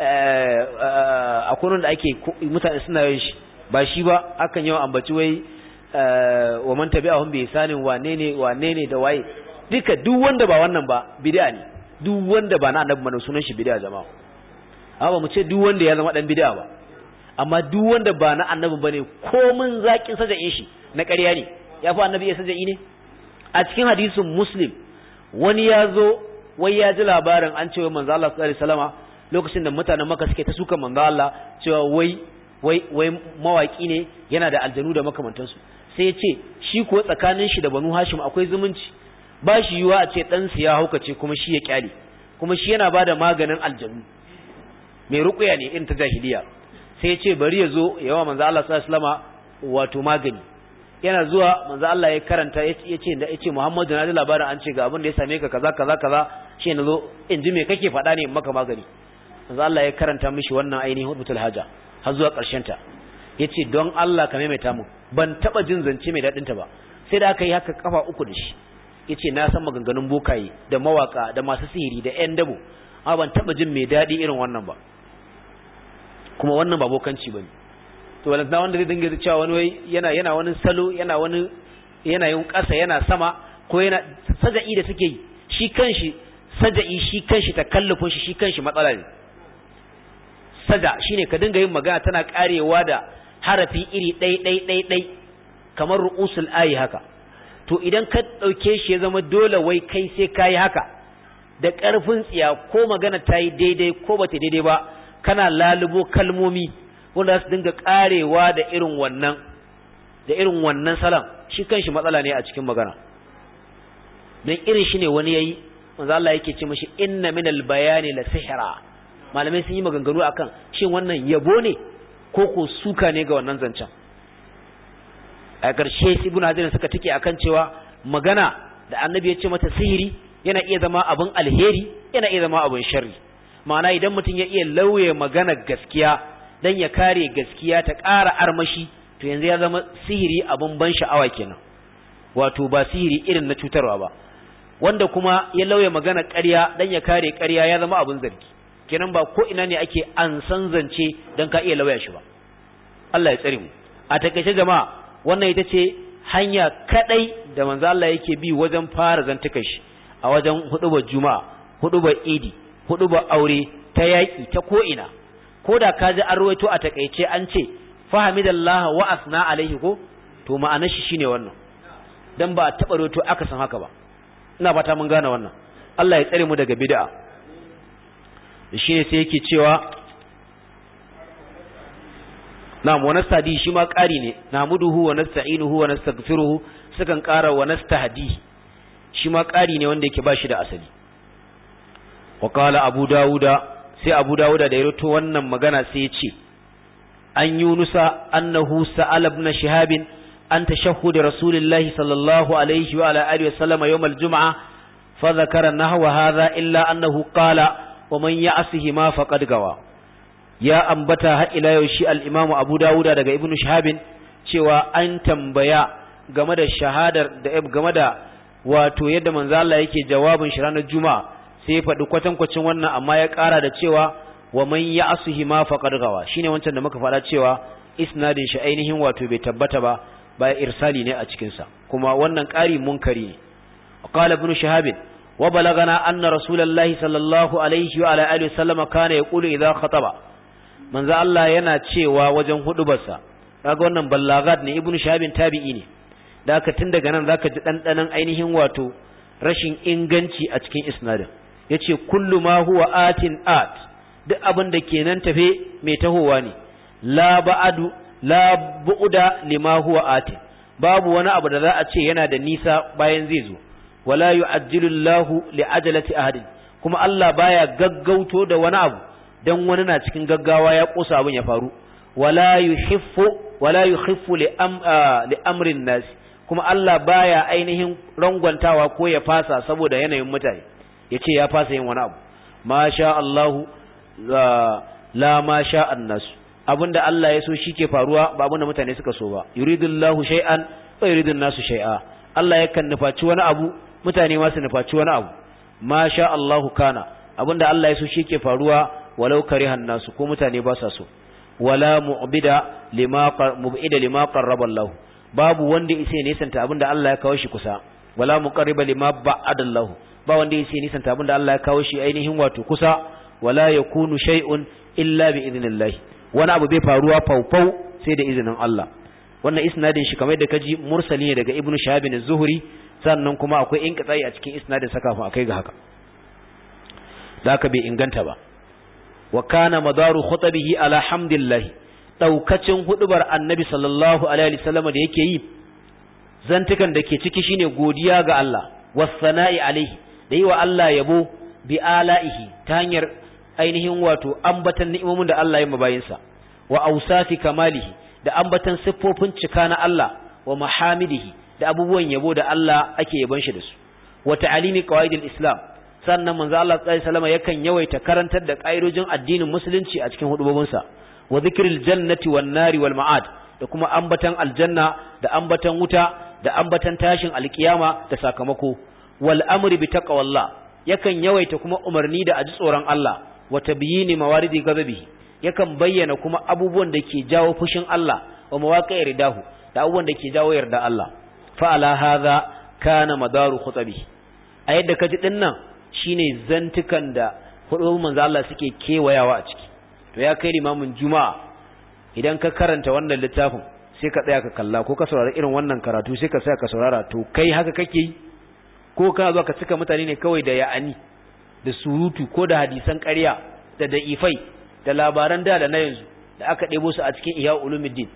a kunan da ake mutane suna yin shi ba shi ba akan yawan ambaci wai wa man tabi'ahum bi ihsanin wane ne da waye duka duk wanda ba wannan ba bid'a ne duk wanda ba na annabi mana sunan shi bid'a jama'a amma mu ce duk wanda ya zama dan bid'a ba amma duk wanda ba na annabi bane komin zakin saja'in shi na ƙarya ne yafi annabi ya saja'i ne a cikin hadisin Muslim wani ya zo wai ya ji labarin an cewa manzo Allah sallallahu alaihi wasallama lokacin da mutanen Makka suke ta suka manzo Allah cewa wai mawaki ne yana da aljanu da makamantansu sai ya ce shi ko tsakanin shi da Banu Hashim akwai zumunci ba shi yiwa a ce ɗansa ya haukace kuma shi ya kyale, kuma shi yana bada maganin aljanu, mai ruqya ne in ta jahiliya. Sai ya ce bari ya zo yawa manzo Allah sallallahu alaihi wasallama wato magani. Yana zuwa manzo Allah ya karanta yace Muhammadu na da labarin an ce ga abin da ya same ka kaza kaza kaza, shi ne zo in ji me kake faɗa ne in maka magani. Manzo Allah ya karanta mishi wannan ainihin hudbatul haja har zuwa ƙarshen ta. Yace don Allah ka maimaita mu, ban taba jin zance mai dadin ta ba. Sai da aka yi haka kafa uku da shi. Yace na san maganganun bokaye da mawaka da masu sihiri da ƴan dabo, amma ban taba jin mai dadi irin wannan ba. Kuma wannan ba bokanci bane. To walanta wanda zai dinga cewa wani wai yana wani salo, yana yin ƙasa, yana sama, ko yana saja'i da suke yi. Shi kanshi saja'i, shi kanshi takallufin shi kanshi matsala ne. Saja shine ka dinga yin magana tana karewa da harafi iri ɗai kamar ru'usul ayi haka. To idan ka ɗauke shi ya zama dole wai kai sai ka yi haka da ƙarfin tsiya, ko magana ta yi daidai ko ba ta daidai ba, kana lalubo kalmomi wanda su dinga ƙarewa da irin wannan salon, shi kanshi matsala ne a cikin magana. Don irin shi ne wani yayi, manzo Allah yake ce mashi inna minal bayani la sihra. Malamai sun yi maganganu akan shin wannan yabo ne ko ko suka ne ga wannan zancen. A ƙarshe Ibn Hajar suka tike akan cewa magana da Annabi ya ce mata sihiri yana iya zama abin alheri, yana iya zama abin sharri. Ma'ana idan mutum ya iya lauye magana gaskiya dan ya kare gaskiya ta ƙara armashi, to yanzu ya zama sihiri abin ban sha'awa kenan, wato ba sihiri irin na cutarwa ba. Wanda kuma ya lauye magana ƙarya dan ya kare ƙarya ya zama abin zargi kenan, ba ko ina ne ake an san zance dan ka iya lauya shi ba. Allah ya tsare mu. A takeice jama'a, wannan ita ce hanya kadai da manzo Allah yake bi wajen fara zantukan shi, a wajen hudubar juma'a, hudubar idi, hudubar aure, ta yaki, ta ko ina. Koda ka ji an ruwaito a takeice an ce fahamidallahi wa asna alaihi, ko to ma'anar shi shine wannan, dan ba taba ruwaito aka san haka ba. Ina fata mun gane wannan. Allah ya tsare mu daga bid'a. Shine sai yake cewa na'am, wa nastadi shi ma ƙari ne, nahmuduhu wa nasta'inuhu wa nastaghfiruhu, sukan ƙara wa nastahdi, shi ma ƙari ne wanda yake ba shi da asali. Wa qala Abu Dawuda, sai Abu Dawuda da ya rawaito wannan magana sai ya ce an Yunusa annahu sa'ala ibn Shihab an tashahhud Rasulillahi sallallahu alaihi wa ala alihi wa sallam yawm al-jum'ah fa dhakara nahwa hadha illa annahu qala wa man ya'sihi ma faqad gawa. Ya ambata har ila yau shi al-Imam Abu Dawuda daga Ibn Shihab cewa an tambaya game da shahadar da game da wato yadda manzo Allah yake jawabin shi ranar Juma'a, sai faɗi kwatankwacin wannan, amma ya ƙara da cewa wa man ya'sihi ma faqad gawa. Shine wancan da muka faɗa cewa isnadin shi ainihin wato bai tabbata ba, baya irsali ne a cikin sa, kuma wannan ƙari munkari ne. Qala Ibn Shihab wa balagana anna Rasulullahi sallallahu alaihi wa ala alihi wasallam kana yaqulu idha khataba. Manzo Allah yana cewa wajen hudubarsa, kaga wannan ballagat ne, Ibn Shihab tabi'i ne, da haka tun daga nan zaka ji dandanan ainihin wato rashin inganci a cikin isnadin. Yace kullu ma huwa atin at, duk abin da kenan tafe mai tahowa ne, la ba'adu la bu'da lima huwa atin, babu wani abu da za a ce yana da nisa bayan zai zo. Wala yu'ajjilu Allahu li'ajalati ahadin, kuma Allah baya gaggauto da wani abu dan wani na cikin gaggawa ya kosa abin ya faru. Wala yukhiffu li amrin nas, kuma Allah baya ainihin rangwantawa ko ya fasa saboda yanayin mutane, yace ya fasa yin wani abu. Ma sha Allahu la ma sha annas, abinda Allah ya so shike faruwa, ba abinda mutane suka so ba. Yuridullahu shay'an wa yuridun nasu shay'a, Allah yakan nufaci wani abu, mutane ma su nufaci wani abu. Ma sha Allahu kana, abinda Allah ya so shike faruwa, walau karihan nasu, ko mutane ba sa so. Wala mu'bida lima qarraba Allah, babu wanda yake nisanta abinda Allah ya kawo shi kusa. Wala muqarriba lima ba'ada Allah, ba wanda yake nisanta abinda Allah ya kawo shi ainihin wato kusa. Wala yakunu shay'un illa bi idnillah, wani abu bai faruwa faufau sai da izinin Allah. Wannan isnadin shi kamar da kaji mursali ne daga Ibn Shihab az-Zuhri, sannan kuma akwai inqita'i a cikin isnadin sa kafin akai ga haka, da haka bai inganta ba. Wa kana madaru khutbihi ala hamdillah, daukacin hudubar Annabi sallallahu alaihi wasallam da yake yi, zantukan da ke ciki shine godiya ga Allah, was-sana'i alayhi da yi wa Allah yabo bi ala'ihi ta hanyar ainihin wato ambatan ni'imomin da Allah ya mabayinsa wa awsafi kamalihi da ambatan siffofin cika na Allah wa mahamidihi da abubuwan yabo da Allah ake yabon shi da su wa ta'alimi qawaidil islam sannan manzo Allah sallallahu alaihi wasallam yakan yawaita karantar da ƙa'idojin addinin musulunci a cikin hudubobinsa wa zikril jannati wan nari wal ma'ad da kuma ambatan aljanna da ambatan wuta da ambatan tashin alkiyama da sakamako wal amri bi taqwallah yakan yawaita kuma umarni da aji tsoron Allah wa tabyini mawaridi ghadabihi yakan bayyana kuma abubuwan da ke jawo fushin Allah wa mawaqi'i ridahu da abubuwan da ke jawo yarda Allah fa ala hadha kana madaru khutabi a yadda kaji dinnan shine zantukan da hudu manzo Allah suke kewayawa a ciki to ya kai limamin juma'a idan ka karanta wannan littafin sai ka tsaya ka kalla ko ka saurara irin wannan karatu sai ka tsaya ka saurara to kai haka kake yi ko kana zuwa ka cika mutane ne kawai da ya'ani da surutu ko da hadisan ƙarya da da'ifai da labaran da na yanzu da aka ɗebo su a cikin Ihya Ulumuddin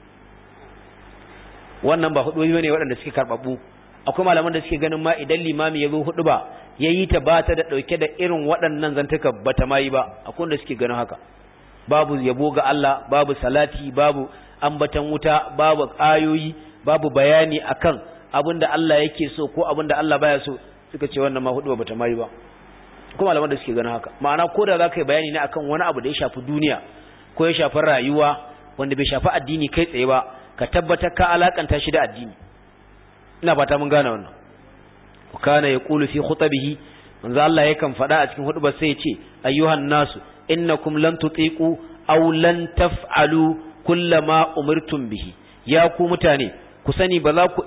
wannan ba hudu ne waɗanda suke karɓaɓɓu akwai malaman da suke ganin ma idan limami ya zo hudu ba yayi ta ba ta da ɗauke da irin waɗannan zantuka bata ma yi ba akwai wanda suke ganin haka babu yabo ga Allah babu salati babu ambatan wuta babu ayoyi babu bayani akan abinda Allah yake so ko abinda Allah baya so suka ce wannan ma hudu bata ma yi ba kuma malaman da suke ganin haka ma'ana ko da zaka yi bayani ne akan wani abu da ya shafi duniya ko ya shafi rayuwa wanda bai shafi addini kai tsaye ba ka tabbatar ka alakanta shi da addini ina fata mun gane wannan kana yaqulu fi khutabihi manzo Allah yakan fada a cikin hudubar sai ya ce ayyuhan nasu innakum lan tutiqu aw lan taf'alu kullama umirtum bihi ya ku mutane ku sani ba za ku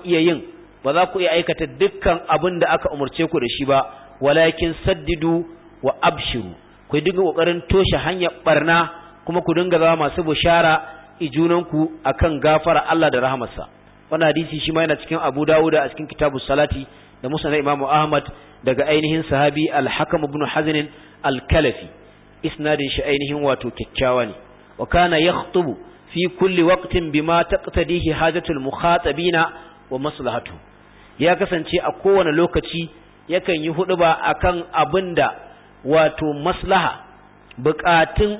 iya aikata dukkan abin da aka umurce ku da shi ba walakin saddidu wa abshiru ku dinga kokarin toshe hanyar barna kuma ku dinga zama masu bushara ijunanku akan gafara Allah da rahamarsa wannan hadisi shi ma yana cikin Abu Dawud a cikin Kitabus Salati da Musnad Imam Ahmad daga ainihin sahabi Al-Hakam ibn Hazn Al-Kalafi isnadin shi ainihin wato kyakkyawa ne wa kana yakhutubu fi kulli waqtin bima taqtadihi hajatul mukhatabina wa maslahatu ya kasance a kowane lokaci yakan yi huduba akan abinda wato maslaha bukatun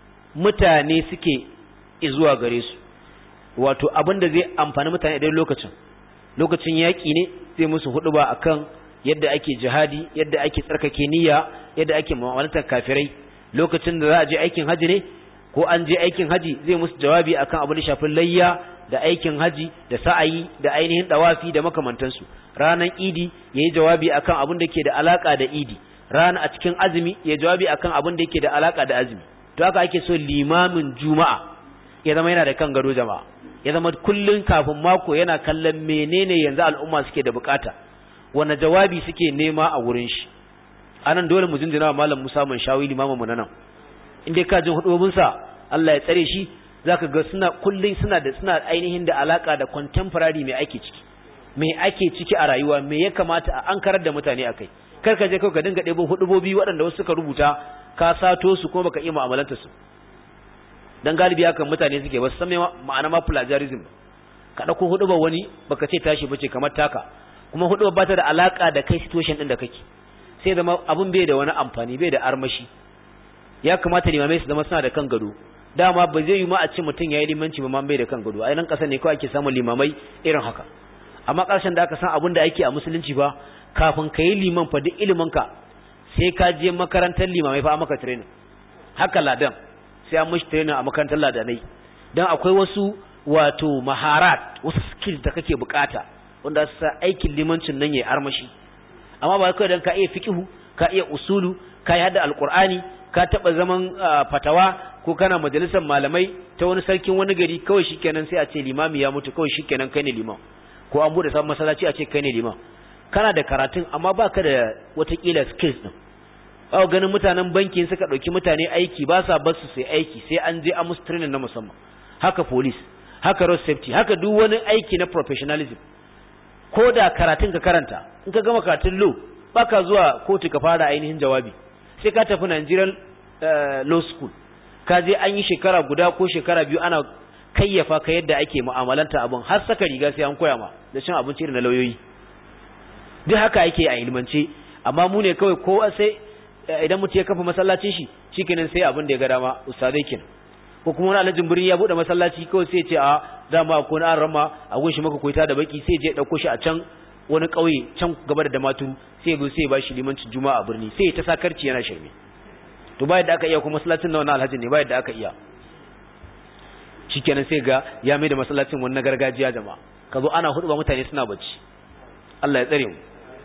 mutane suke zuwa gare su wato abinda zai amfani mutane a lokacin yaki ne zai musu huduba akan yadda ake jihadi yadda ake tsarkake niyya yadda ake mu'amalantar kafirai lokacin da za a je aikin haji ne ko an je aikin haji zai musu jawabi akan abin da shafin layya da aikin haji da sa'ayi da ainihin dawafi da makamantansu ranan idi yayi jawabi akan abin da ke da alaka da idi rana a cikin azumi yayi jawabi akan abin da yake da alaka da azumi to haka ake so limamin juma'a ya zama yana da kan gado jama'a ya zama kullun kafin mako yana kallon menene yanzu al'umma suke da bukata wani jawabi suke nema a wurin shi anan dole mu jinjina wa malam Musa Manshawi limamin mu nan inda ka jin hudubinsa Allah ya tsare shi zaka ga suna ainihin da alaka da contemporary mai ake ciki a rayuwa me ya kamata a ankarar da mutane akai kar ka je kai ka dinga ɗebo hudubobi waɗanda wasu suka rubuta ka sato su kuma baka iya mu'amalanta su dan galibi hakan mutane suke ba su san ma'ana ma plagiarism ka dauko hudubar wani baka ce tashi bace kamar taka kuma hudubar ba ta da alaka da kai situation din da kake sai zama abun bai da wani amfani bai da armashi ya kamata limamai su zama suna da kan gado dama ba zai yi ma a ce mutum yayi limanci ba bai da kan gado a nan kasar ne kawai ake samun limamai irin haka amma karshen da aka san abun da ake a musulunci ba kafin ka yi liman fa duk ilimin ka sai ka je makarantar limamai fa a maka training haka ladan sai an mishi training a makarantar ladanai dan akwai wasu wato maharat wasu skills da kake bukata wanda su sa aikin limancin nan yayi armashi amma ba kai dan ka iya fiqhu ka iya usulu ka yi hada alqur'ani ka taba zaman fatawa ko kana majalisar malamai ta wani sarkin wani gari kawai shikenan sai a ce limami ya mutu kawai shikenan kai ne liman ko an bude sabon masallaci a ce kai ne liman kana da karatun amma baka da watakila skills din ba ganin mutanen bankin suka dauki mutane aiki ba sa basu sai aiki sai an je a musu training na musamman haka police haka road safety haka duk wani aiki na professionalism ko da karatun ka karanta in ka gama karatun law baka zuwa kotu ka fara ainihin jawabi sai ka tafi Nigerian law school ka je an yi shekara guda ko shekara biyu ana kayyafa ka yadda ake mu'amalanta abun har saka riga sai an koya ma da cin abinci irin na lauyoyi duk haka yake a ilmance, amma mu ne kawai ko sai idan mutum ya kafa masallacin shi shikenan sai abin da ya ga dama ustadai kenan, ko kuma wani alhajin birni ya bude masallaci kawai sai ya ce a dama ko na rama a gunshi maka koita da baki, sai je dauko shi a can wani kauye can gaba da Damaturu, sai ya zo sai ya bashi limancin juma'a a birni, sai ya ta sakarci yana shirme. To ba yadda aka iya kuma masallacin na wannan alhajin ne ba yadda aka iya, shikenan sai ga ya mai da masallacin wani na gargajiya jama'a, ka zo ana hudu ba mutane suna bacci. Allah ya tsare mu.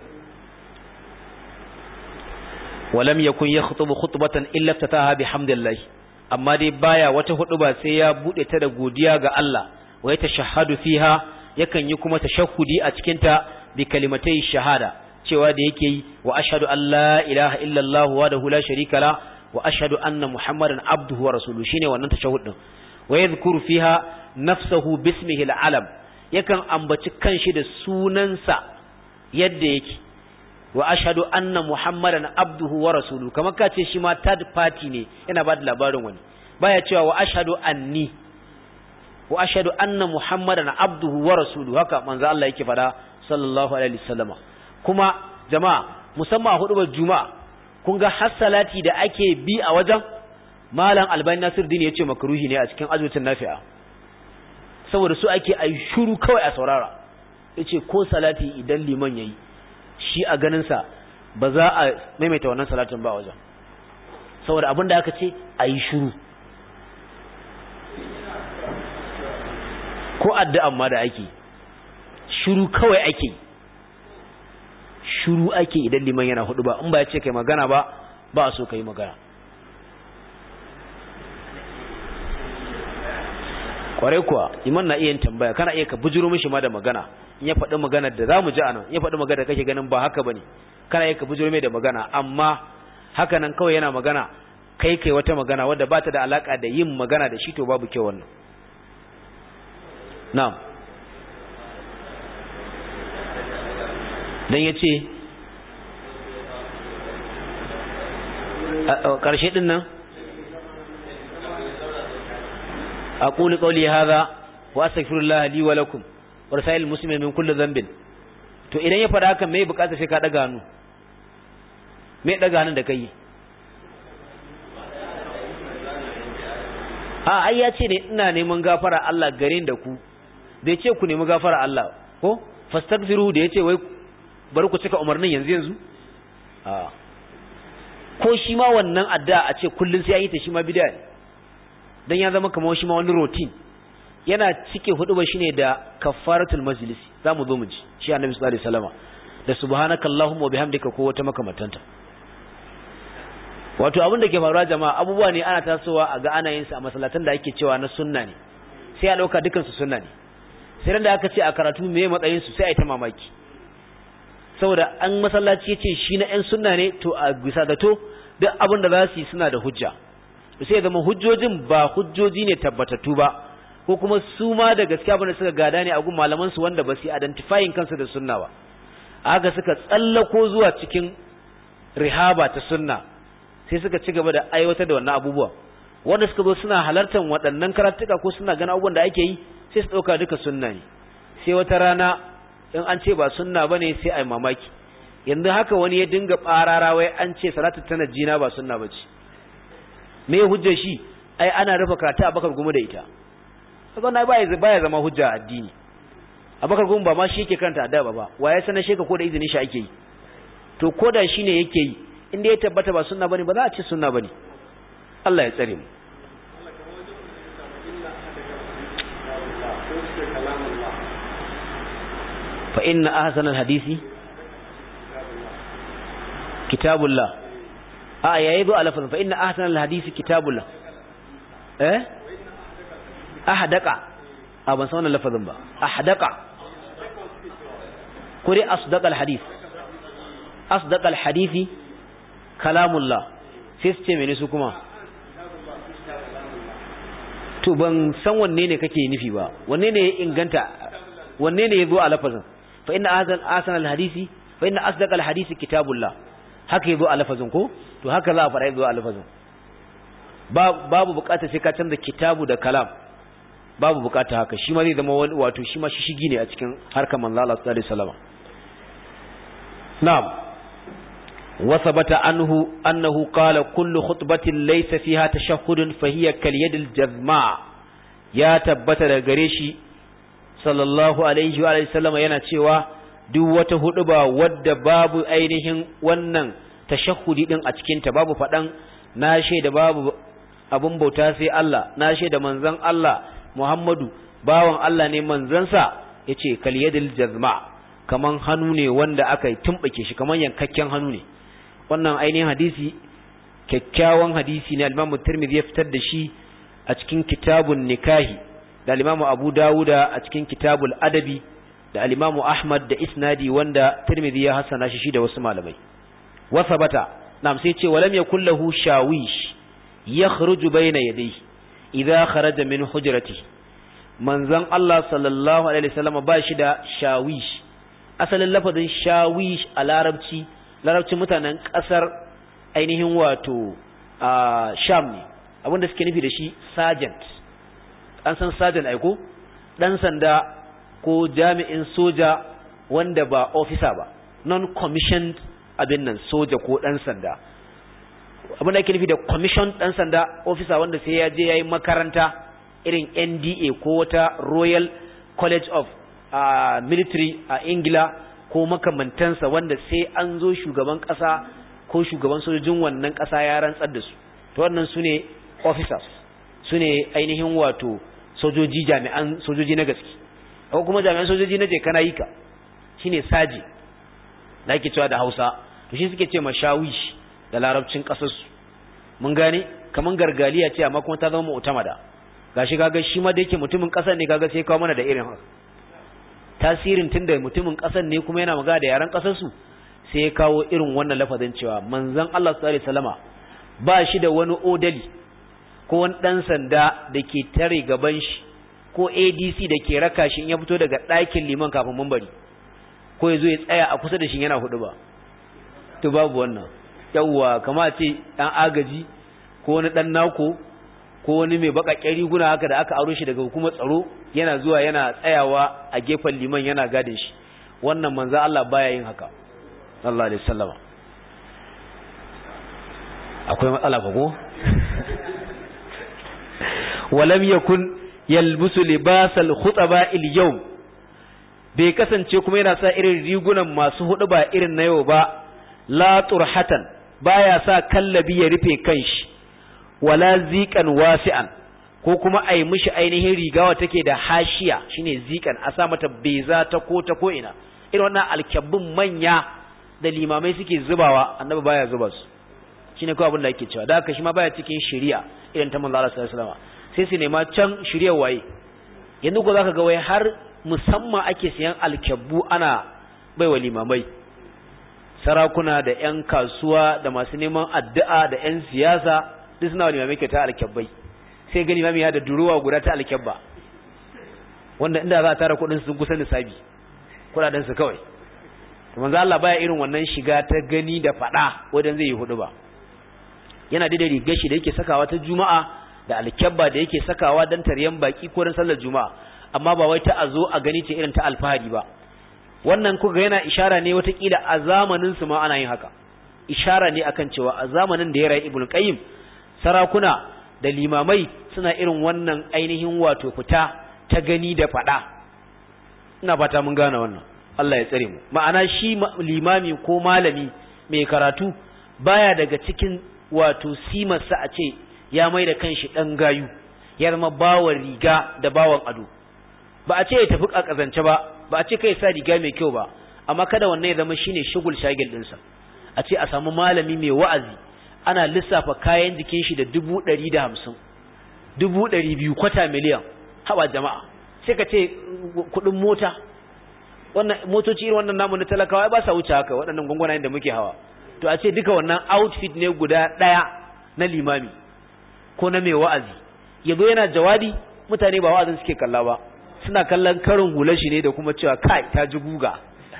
walam yakun yakhutubu khutbatan illa ftataha bihamdillah, amma dai baya wata huduba sai ya bude ta da godiya ga Allah, wa yatashahhadu fiha, yakan yi kuma tashahhudi a cikin ta bi kalimatai shahada, cewa da yake yi wa ashhadu an la ilaha illa Allah wahdahu la sharika la wa ashhadu anna muhammadan abduhu wa rasuluhu, shine wannan tashahhud din. wa yadhkuru fiha nafsuhu bismihi al-alam, yakan ambaci kanshi da sunansa yadda yake, wa ashhadu anna muhammadan abduhu wa rasuluhu, kamar ka ce shi ma third party ne yana ba da labarin wani, baya cewa wa ashhadu anni, wa ashhadu anna muhammadan abduhu wa rasuluhu, haka manzo Allah yake fada sallallahu alaihi wasallama. kuma jama'a musamman a hudubar juma'a kun ga hassalati da ake bi a wajen, malam Albani Nasiruddin yace makruhi ne a cikin azwatin nafi'a, saboda su ake ayi shiru kawai a saurara. yace ko salati idan liman yayi shi a ganinsa ba za a maimaita wannan salatin ba wajen, saboda abinda aka ce a yi shuru. Ko addu'an ma da ake shuru kawai ake, shuru ake idan liman yana hudu ba, in ba ya ce kai magana ba a so kai magana. Kwarai kuwa iman na iya yin tambaya, kana iya ka bujuro mishi ma da magana, in ya faɗi maganar da za mu ji anan, ya faɗi maganar da kake ganin ba haka bane, kana iya ka bujuro mai da magana, amma haka nan kawai yana magana kai wata magana wadda ba ta da alaka da yin magana da shi, to babu kyau wannan. na'am, dan yace karshe din nan aqulu qawli hadha wa astaghfirullah li wa lakum wa rasail muslimin min kulli dhanbin. to idan ya fada haka me bukata sai ka daga hannu, me daga hannun da kai? ai ya ce ne ina neman gafara Allah gare da ku, da yace ku nemi gafara Allah ko fastaghfiru, da yace wai bari ku cika umarnin yanzu ko shi ma wannan addu'a a ce kullun sai an yi ta, shi ma bid'a ne, dan ya zama kamar shi ma wani routine. yana cike huduba shine da kafaratul majlis, zamu zo mu ji shi annabi sallallahu alaihi wasallama da subhanakallahumma wa bihamdika ko wata makamatanta. wato abin da ke faruwa jama'a, abubuwa ne ana tasowa a ga ana yin su a masallatan da ake cewa na sunna ne, sai a dauka dukan su sunna ne, sai ran da aka ce a karatu meye matsayin su sai a yi ta mamaki, saboda an masallaci yace shi na ɗan sunna ne, to a bisa da to duk abin da za su yi suna da hujja, sai zama hujjojin ba hujjoji ne tabbatattu ba, ko kuma su ma da gaskiya bane suka gada ne a gun malaman su wanda ba su identifying kansu da sunna ba, haka suka tsallako zuwa cikin rihaba ta sunna, sai suka ci gaba da aiwatar da wannan abubuwa, wanda suka zo suna halartar waɗannan karatuka ko suna ganin abubuwan da ake yi, sai su ɗauka duka sunna ne, sai wata rana in an ce ba sunna bane sai ai mamaki. yanzu haka wani ya dinga ɓarara wai an ce salatu tanajjina ba sunna bace, me hujjar shi? ai ana rufe karatu Abubakar Gumi da ita, kaga na baya zama hujja addini. Abubakar Gumi ba ma shi yake karanta adaba ba, waye sanar sheka ko da izinin shi ake yi? to koda shine yake yi, inda ya tabbata ba sunna bane ba za a ce sunna bane. Allah ya tsare mu. fa inna ahsanal hadisi kitabullah, yayi zo alafan fa inna ahsanal hadisi kitabullah. Ahdaka, ban san wannan lafazin ba. Ahdaka kuri asdaqal hadith, asdaqal hadithi kalamullah, sai su ce mene su kuma? To ban san wanne ne kake nufi ba, wanne ne ya inganta, wanne ne ya zo a lafazin? fa inna ahsanal hadisi, fa inna asdaqal hadisi kitabullah, haka yazo a lafazin ko? to haka za a fara yazo a lafazin. babu bukata sai ka canza kitabu da kalam, babu bukata haka, shi ma zai zama wato shi ma shishigi ne a cikin harkar manzo Allah sallallahu alaihi wasallam. na'am wa sabata annahu qala kullu khutbatin laysa fiha tashahhudun fa hiya kal yadil jazma ya tabbata da gare shi sallallahu alaihi wa sallam yana cewa duk wata huduba wadda babu ainihin wannan tashahhudi din a cikin ta, babu fadan na shaida babu abun bauta sai Allah, na shaida manzon Allah Muhammadu bawan Allah ne manzansa, yace kal yadil jazma kaman hannu ne wanda aka tumbake shi, kaman yankakken hannu ne. Wannan ainihin hadisi kyakkyawan hadisi ne, al-Imam Tirmidhi ya fitar da shi a cikin kitabun nikahi, da al-Imam Abu Dawuda a cikin kitabul adabi, da al-Imam Ahmad da isnadi wanda Tirmidhi ya hasana shi da wasu malamai. Wa sabata nam sai ce walam yakul lahu shawish yakhruju bayna yadayhi idza kharaja min hujratihi. Manzon Allah sallallahu alaihi wasallam ba shi da shawish. Asalin lafazin shawish a larabcin mutanen kasar ainihin wato Sham ne, abinda suke nufi da shi sergeant. An san sergeant aiko dan sanda ko jami'in soja wanda ba officer ba, non commissioned abin nan soja ko dan sanda. Abinda ake nufi da commissioned dan sanda officer wanda sai ya je yayi makaranta irin NDA ko wata Royal College of Military a Ingila ko makamantansa, wanda sai an zo shugaban kasa ko shugaban sojojin wannan kasa ya rantsar da su. To wannan sune officers, sune ainihin wato sojoji, jami'an sojoji na gaske. Ko kuma jami'an sojoji na je kana yi ka shine saji da ake cewa da Hausa, to shi suke ce mashawish da larabcin kasar su. Mun gane kaman gargaliya ce amma kuma ta zama mu'tamada. Gashi kaga shi ma da yake mutumin kasar ne, kaga sai kawo mana da irin haka tasirin, tunda mutumin kasar ne kuma yana magana da yaran kasar su, sai ya kawo irin wannan lafazin cewa manzon Allah sallallahu alaihi wasallama ba shi da wani odali ko wani dan sanda da ke tare gaban shi ko ADC da ke raka shi in ya fito daga ɗakin liman kafin munbari, ko ya zo ya tsaya a kusa da shi yana hudu ba. To babu wannan. Yawwa kama ce dan agaji ko wani dan nako ko wani mai bakakken riguna haka da aka aro shi daga hukumar tsaro yana zuwa yana tsayawa a gefen liman yana gadin shi. Wannan manzo Allah baya yin haka sallallahu alaihi wasallam. Akwai matsala fa ko walam yakun yalbusu libasal khutaba al-yawm, bai kasance kuma yana sa irin rigunan masu hudu ba irin na yau ba. La turhatan, baya sa kallabi ya rufe kanshi, wala ziqan wasi'an, ko kuma ai mishi ainihin rigawa take da hashiya, shine ziqan, a sa mata beza ta ko ina. Irin wannan alkabbun manya da limamai suke zubawa, annabi baya zuba su. Shine ko abin da yake cewa, da haka shi ma baya cikin shari'a irin ta manzo Allah sallallahu alaihi wasallam. Sai su nema can shari'a waye. Yanzu ko zaka ga wai har musamman ake siyan alkabbu ana baiwa limamai. Sarakuna da ƴan kasuwa da masu neman addu'a da ƴan siyasa duk suna limamai ke ta alkabbai. Sai gani limami ya da durowa guda ta alkabba, wanda inda za a tara kuɗin sun kusa nisabi, kuɗaɗen su kawai. To manzo Allah baya irin wannan shiga ta gani da fada wajen zai yi hudu ba. Yana da rigar shi da yake sakawa ta Juma'a da alkabba da yake sakawa dan taryan baki ko dan sallar Juma'a, amma ba wai ta azo a gani ce irin ta alfahari ba. Wannan kuga yana ishara ne watakila a zamanin su ma ana yin haka. Ishara ne akan cewa a zamanin da ya rayu Ibn Qayyim, sarakuna da limamai suna irin wannan ainihin wato fita ta gani da fada. Ina fata mun gane wannan. Allah ya tsare mu. Ma'ana shi limami ko malami mai karatu baya daga cikin wato simarsa a ce ya mai da kanshi dan gayu, ya zama bawan riga da bawan ado. Ba a ce ya tafi a kazance ba a ce kai sa riga mai kyau ba, amma kada wannan ya zama shine shugul shagil dinsa. A ce a samu malami mai wa'azi ana lissafa kayan jikin shi da 150, 200, kwata miliyan. Haba jama'a, sai ka ce kudin mota, wannan motoci irin wannan namu na talakawa ba sa wuce haka, waɗannan gwangwanayen da muke hawa. To a ce duka wannan outfit ne guda ɗaya na limami ko na mai wa'azi, yazo yana jawabi, mutane ba wa'azin suke kalla ba, suna kallon karin hular shi ne da kuma cewa kai ta ji guga,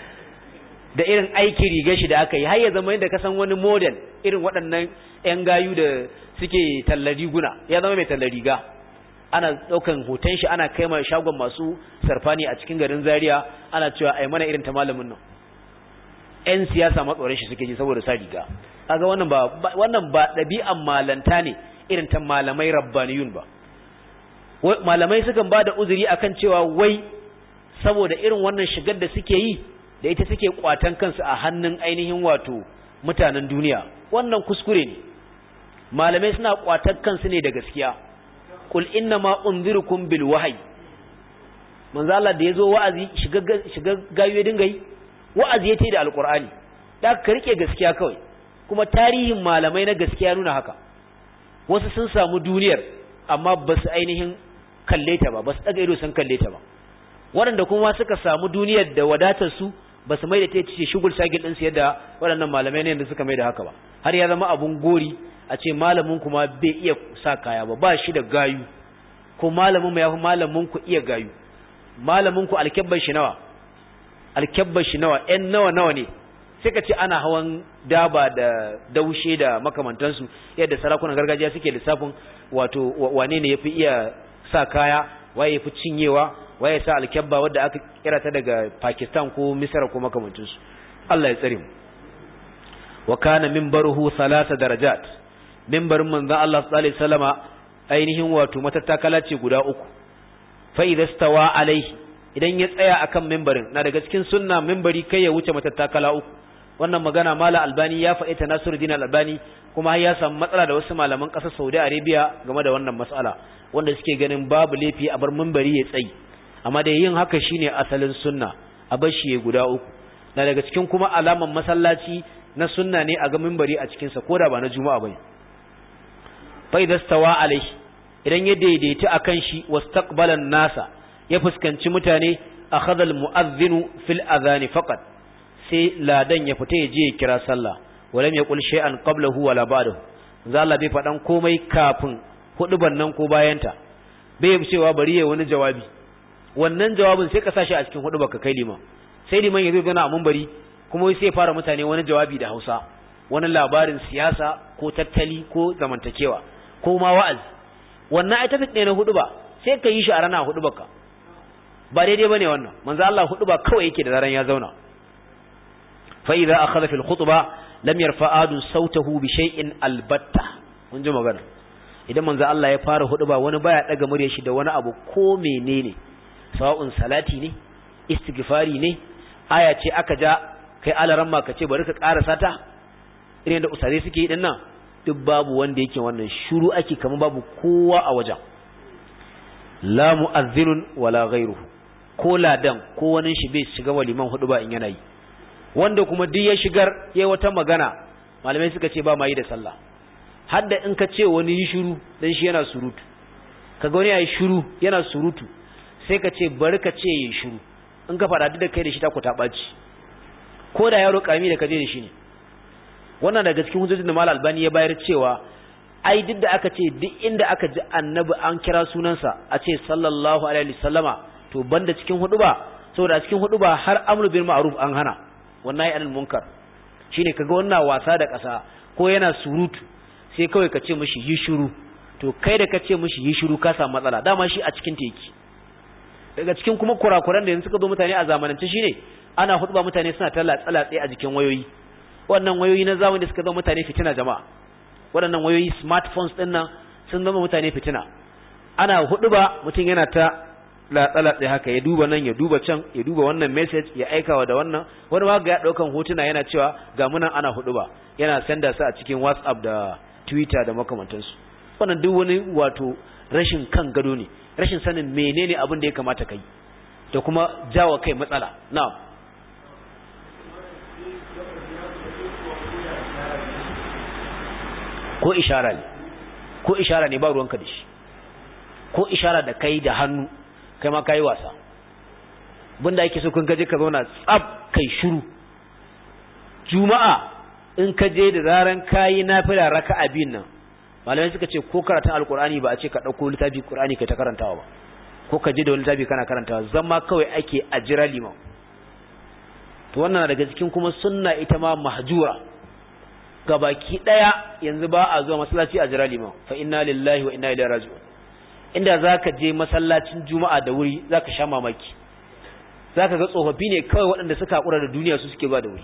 da irin aiki rigar shi da aka yi, har ya zama yadda ka san wani model irin waɗannan ƴan gayu da suke tallar riguna, ya zama mai tallar riga. Ana ɗaukan hoton shi ana kai ma shagon masu sarfani a cikin garin Zaria, ana cewa ai mana irin ta malamin nan. ƴan siyasa matsoron shi suke ji saboda sa riga. Kaga wannan ba ɗabi'an malanta ne irin ta malamai rabbaniyun ba. Malamai sukan ba da uzuri akan cewa wai saboda irin wannan shigar da suke yi da ita suke kwatan kansu a hannun ainihin wato mutanen duniya. Wannan kuskure ne. Malamai suna kwatan kansu ne da gaskiya. Qul inna ma unzirukum bil wahyi. Manzo Allah da yazo wa'azi shiga gayu dinga yi wa'azi yace da alqur'ani. Da ka rike gaskiya kawai. Kuma tarihin malamai na gaskiya nuna haka. Wasu sun samu duniyar amma ba su ainihin kalle ta ba su daga ido sun kalle ta ba. Waɗanda kuma suka samu duniyar da wadatar su ba su mai da ta ce shugul shagil ɗinsu yadda waɗannan malamai ne da suka mai da haka ba. Har ya zama abun gori a ce malamin kuma bai iya sa kaya ba shi da gayu, ko malamin mu ya fi malamin ku iya gayu. Malamin ku alkebban shi nawa ƴan nawa ne, sai ka ce ana hawan daba da daushe da makamantansu yadda sarakunan gargajiya suke lissafin wato wane ne yafi iya sa kaya, waye yafi cinyewa, waye sa alkebba wadda aka kira ta daga Pakistan ko Misra ko makamantansu. Allah ya tsare mu. Wa kana minbaruhu 3 darajat. Minbarin manzon Allah sallallahu alaihi wasallama ainihin wato matattakala ce guda 3. Fa idza stawa alaihi, idan ya tsaya akan minbarin, na daga cikin sunna minbari kai ya wuce matattakala 3. Wannan magana Mala Albani ya faɗi ta, Nasiruddin Albani, kuma ya samu matsala da wasu malaman ƙasar Saudi Arabia game da wannan mas'ala, wanda suke ganin babu laifi a bar minbari ya tsayi, amma da yin haka shine asalin sunna, a bar shi ya guda 3. Na daga cikin kuma alaman masallaci na sunna ne a ga minbari a cikin sa, koda ba na juma'a bane. Fa idza stawa alaihi, idan ya daidaita akan shi, wastaqbala nasa, ya fuskanci mutane, akhadha al-mu'adhdhinu fil adhan faqat, sai ladan ya fita ya je ya kira sallah, walam yaqul shay'an qablahu wala ba'dahu. Manzo Allah bai fadan komai kafin huduban nan ko bayanta, bai cewa bari yayi wani jawabi. Wannan jawabin sai ka sashi a cikin hudubar ka kai liman, sai liman ya zo gana a munbari kuma sai ya fara mutane wani jawabi da Hausa, wani labarin siyasa ko tattali ko zamantakewa ko ma wa'azi. Wannan ai tafi ne na huduba, sai ka yi shi a rana hudubar ka. Ba daidai bane wannan. Manzo Allah huduba kawai yake da zaran ya zauna. Fa idza akhadha fil khutba lam yarfa adu sautahu bi shay'in albatta. Mun ji magana. Idan manzo Allah ya fara huduba, wani baya daga muryar shi da wani abu ko menene, sawa'un salati ne, istighfari ne, aya ce aka ja kai alaramma ka ce bari ka karasa ta, irin da usare suke yi dinnan, duk babu wanda yake wannan, shiru ake kamar babu kowa a wajen. La mu'azzinun wala ghayruhu, ko ladan ko wani shi bai shiga waliman huduba in yana yi. Wanda kuma duk ya shigar yayi wata magana, malamai suka ce ba ma yi da sallah. Hadda in ka ce wani yi shiru dan shi yana surutu, kaga wani yayi shiru yana surutu, sai ka ce bari ka ce yi shiru, in ka fada duk da kai da shi ta ku ta baci, ko da yaro karami da ka je da shi ne. Wannan daga cikin hujjojin da Malam Albani ya bayar cewa ai duk da aka ce duk inda aka ji annabi an kira sunansa a ce sallallahu alaihi wasallama, to banda cikin huduba, saboda a cikin huduba har amru bil ma'ruf an hana, wannan anil munkar shine kaga wannan wasa da ƙasa ko yana surutu sai kawai ka ce mishi yi shiru, to kai da ka ce mishi yi shiru ka samu matsala, dama shi a cikin teki. Daga cikin kuma kurakuran da yanzu suka zo mutane a zamanance shine ana huduba mutane suna ta latsa-latsa a jikin wayoyi. Wannan wayoyi na zamani da suka zama mutane fitina jama'a, waɗannan wayoyi smartphones ɗin nan sun zama mutane fitina. Ana huduba mutum yana ta latsa-latsa haka, ya duba nan ya duba can, ya duba wannan message ya aikawa da wannan, wani ma ga ya ɗaukan hotuna yana cewa ga munan ana huduba, yana senda su a cikin WhatsApp da Twitter da makamantansu. Wannan duk wani wato rashin kan gado ne, rashin sanin menene abin da ya kamata kai, da kuma jawo kai matsala. Na'am. Ko ishara ne ba ruwanka da shi, ko ishara da kai da hannu kai ma kai wasa. Bunda yake so kun gaje ka zauna tsab kai shiru. Juma'a in ka je da zaran kayi nafila raka'a biyun nan, malamai suka ce ko karatun alkur'ani ba a ce ka dauko littafi qur'ani kai ta karantawa ba, ko ka je da wani littafi kana karantawa, zama kawai ake a jira liman. To wannan daga cikin kuma sunna ita ma mahjura, gabaki daya yanzu ba a zuwa masallaci a jira liman, fa inna lillahi wa inna ilaihi raji'un. Inda zaka je masallacin juma'a da wuri zaka sha mamaki, zaka ga tsofaffi ne kawai waɗanda suka hakura da duniya su suke zuwa da wuri,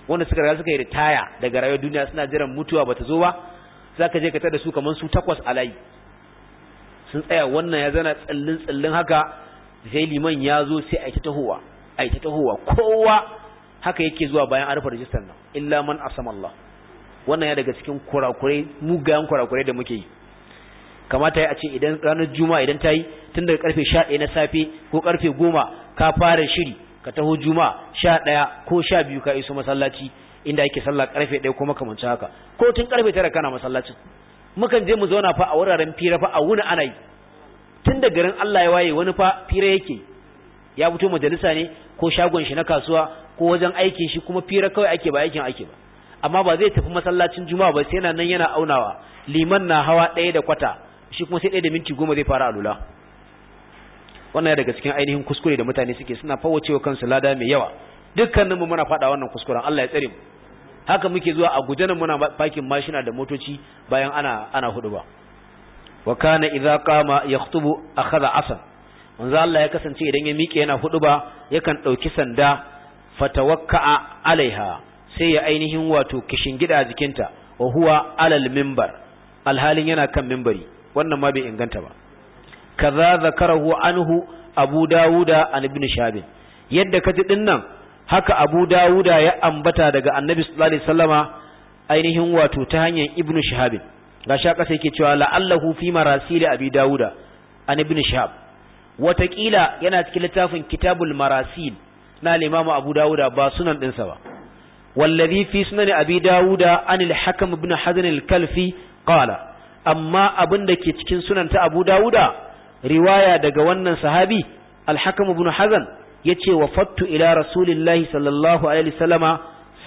wanda suka yi ritaya daga rayuwar duniya suna jiran mutuwa bata zo ba zaka je ka tada su kaman su 8 a layi sun tsaya wannan ya zana tsallin haka sai liman ya zo sai ai ta tahowa kowa haka yake zuwa bayan arfa rijistar nan illa man asama Allah wannan ya daga cikin kurakurai mugayen kurakurai da muke yi kamata ya ce idan ranar juma'a idan ta yi tun daga karfe 11 na safe ko karfe 10 ka fara shiri ka taho juma'a 11 ko 12 ka iso masallaci inda ake sallah karfe 1 ko makamancin haka ko tun karfe 9 kana masallacin mukan je mu zauna fa a wuraren fira fa a wuni ana yi tun da garin Allah ya waye wani fa fira yake ya fito majalisa ne ko shagon shi na kasuwa ko wajen aikin shi kuma fira kawai ake ba aikin ake ba amma ba zai tafi masallacin juma'a ba sai nan yana aunawa liman na hawa 1:15 shi kuma sai 1:10 zai fara alula wannan ya daga cikin ainihin kuskure da mutane suke suna fawacewa kansu lada mai yawa dukkanin mu muna fada wannan kuskuren Allah ya tsare mu haka muke zuwa a gujenan muna fakin mashina da motoci bayan ana hudu ba wa kana idza qama yakhutubu akhadha asan manzo Allah ya kasance idan ya miƙe yana hudu ba yakan dauki sanda fatawakka alaiha sai ya ainihin wato kishingida jikinta wa huwa alal minbar alhalin yana kan minbari wannan ma bai inganta ba kaza zakarahu anhu abu dawuda an ibn shahab yadda kaji dinnan haka abu dawuda ya ambata daga annabi sallallahu alaihi wasallama ainihin wato ta hanyar ibn shahab gashi aka sai yake cewa la'allahu fi marasil abi dawuda an ibn shahab watakila yana cikin littafin kitabul marasil na al-imam abu dawuda ba sunan dinsa ba wallazi fi sunan abi dawuda an al-hakim ibn hazn al-kalfi qala amma abinda ke cikin sunan ta abu dawuda riwaya daga wannan sahabi al-hakim ibn hazn yace wafattu ila rasulillahi sallallahu alaihi wasallama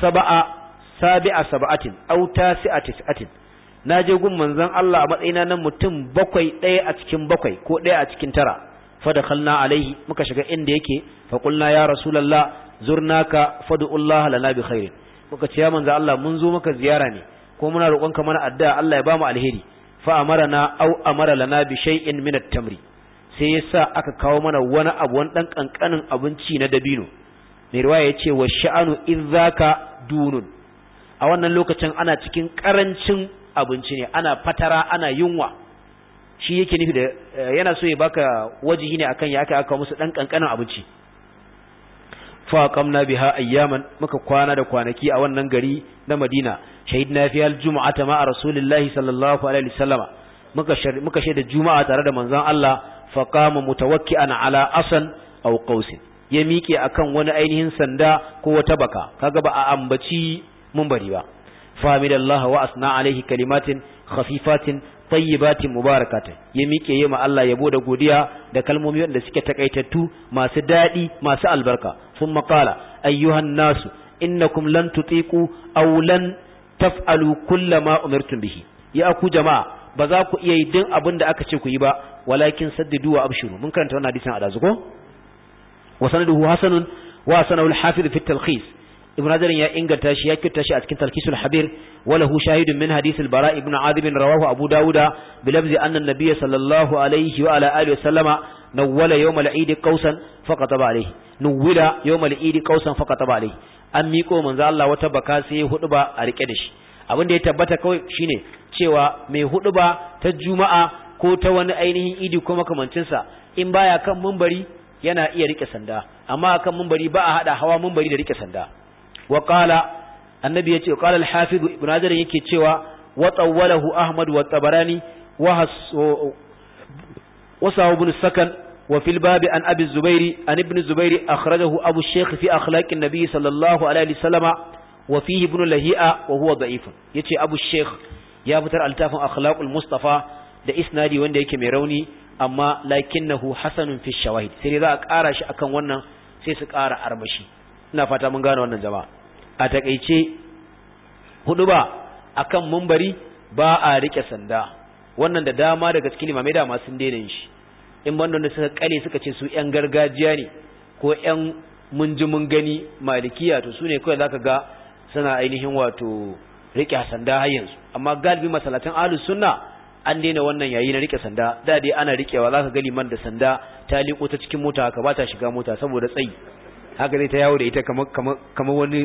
sabi'a sab'atin aw tasi'atin naje gun manzon Allah a matsayina nan mutum 7 ɗaya a cikin 7 ko ɗaya a cikin 9 fa dakhalna alaihi muka shiga inda yake fa qulna ya rasulullah zurnaka fad'ullah lana bi khairin muka ce ya manzon Allah mun zo maka ziyara ne ko muna roƙonka mana addu'a Allah ya bamu alheri fa amarna aw amara lana bi shay'in min at-tamri sai yasa aka kawo mana wani abu wani dan kankanin abinci na dabino mai riwaya yace wa sha'anu idzaka dunun a wannan lokacin ana cikin karancin abinci ne ana fatara ana yunwa shi yake nufi da yana so ya baka wajihi ne akan ya aka musu dan kankanin abinci fa qamna biha ayyaman muka kwana da kwanaki a wannan gari na Madina shahidna fi al-jum'ata ma rasulillahi sallallahu alaihi wasallama muka shaida juma'a tare da manzon Allah fa qama mutawakki'an ala asan aw qausin ya miƙe akan wani ainihin sanda ko wata baka kaga ba a ambaci munbari ba famidallahi wa asna alaihi kalimatin khafifatin tayyibatin mubarakatin ya miƙe yema Allah yabo da godiya da kalmomi wanda suke takaitattu masu dadi masu albarka thumma qala ayyuhan nasu innakum lan tutiqu aw lan taf'alu kullama umirtum bihi ya ku jama'a ba za ku iya yi din abin da aka ce ku yi ba walakin saddidu wa abshiru mun karanta wannan hadisin a dazuko wa sanaduhu hasanun wa sanahu al-hafiz fi at-talkhis ibn Hajar ya inganta shi ya kitta shi a cikin talkisul habir walahu shahidun min hadith al-bara ibn adib rawahu abu dauda bi lafzi anna an-nabiy sallallahu alayhi wa ala alihi wa sallama nawwala yawm al-eid qausan faqataba alayhi nuwila yawm al-eid qausan faqataba alayhi an miko manzo Allah wata baka sai huduba a rike da shi abin da ya tabbata kawai shine cewa mai huduba ta juma'a ko ta wani ainihin idi ko makamancin sa in baya kan munbari yana iya rike sanda amma kan munbari ba a hada hawa munbari da rike sanda وقال النبي يتي وقال الحافظ ابن حجر yake cewa وطوله احمد والطبراني وصاحب ابن السكن وفي الباب عن ابي الزبير عن ابن الزبير اخرجه ابو الشيخ في اخلاق النبي صلى الله عليه وسلم وفيه ابن لهيئه وهو ضعيف yace abu الشيخ ya fitar altafin akhlaqul mustafa da isnadi wanda yake mai rauni amma lakinnahu hasanun fi shawahid sai za a ƙara shi akan wannan sai su ƙara armashi ina fata mun gane wannan jama'a a takeice hudu ba akan munbari ba a rike sanda wannan da dama daga cikin limamai da masu daina shi in banda da suka kale suka ce su yan gargajiya ne ko yan mun gani malikiya to sune kawai zaka ga suna ainihin wato rike sanda har yanzu amma galibi masallatan ahlus sunna an daina wannan yayi na rike sanda da dai ana rikewa zaka ga liman da sanda ta liko ta cikin mota haka ba ta shiga mota saboda tsayi haka zai ta yawo da ita kamar wani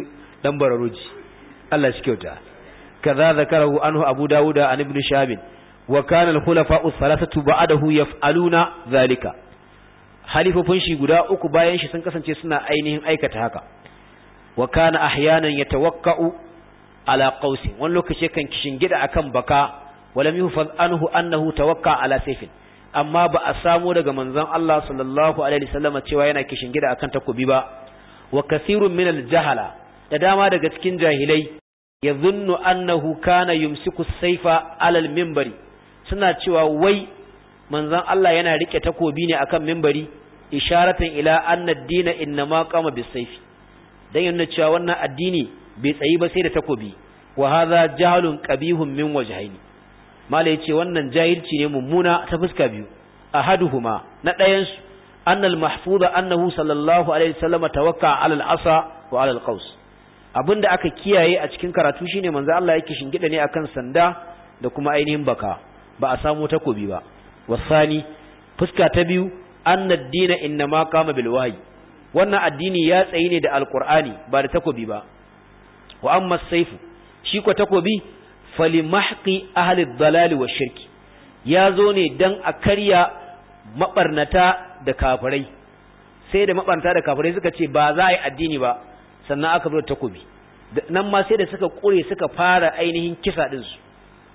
dan bararuji Allah shi kyauta kaza zakarahu anhu Abu Dawud an Ibn Shahab wa kana al-khulafa'u thalathatu ba'dahu yaf'aluna zalika halifofin shi guda uku bayan shi sun kasance suna ainihin aikata haka wa kana ahyanan yatawakka'u ala qausi wani lokaci kan kishin gida akan baka walam yuhfaz anhu annahu tawakka ala sayfin amma ba a samu daga manzon Allah sallallahu alaihi wasallam cewa yana kishin gida akan takobi ba wa kathirun min al-jahala da dama daga cikin jahilai yadhunnu annahu kana yumsiku sayfa ala al-minbari suna cewa wai manzon Allah yana rike takobi ne akan minbari isharatan ila anna ad-din inma qama bis-sayfi dan yana cewa wannan addini bai tsayi ba sai da takobi wa hadha jahlun qabihun min wajhaini mala yace wannan jahilci ne mummuna ta fuska biyu ahaduhuma na dayan su annal mahfuza annahu sallallahu alaihi wasallam tawakka ala al-asa wa ala al-qaus abinda aka kiyaye a cikin karatu shine manzo Allah yake shingida ne akan sanda da kuma ainihin baka ba a samu takobi ba wasani fuska ta biyu anna ad-din inma qama bil wahyi wannan addini ya tsayi ne da alqur'ani ba da takobi ba wa amma as-sayfu shi ko takobi falimahqi ahli ad-dalal wa shirki ya zo ne dan a karya mabarnata da kafirai sai da mabarnata da kafirai suka ce ba za a yi addini ba sannan aka bar takobi nan ma sai da suka kure suka fara ainihin kisa din su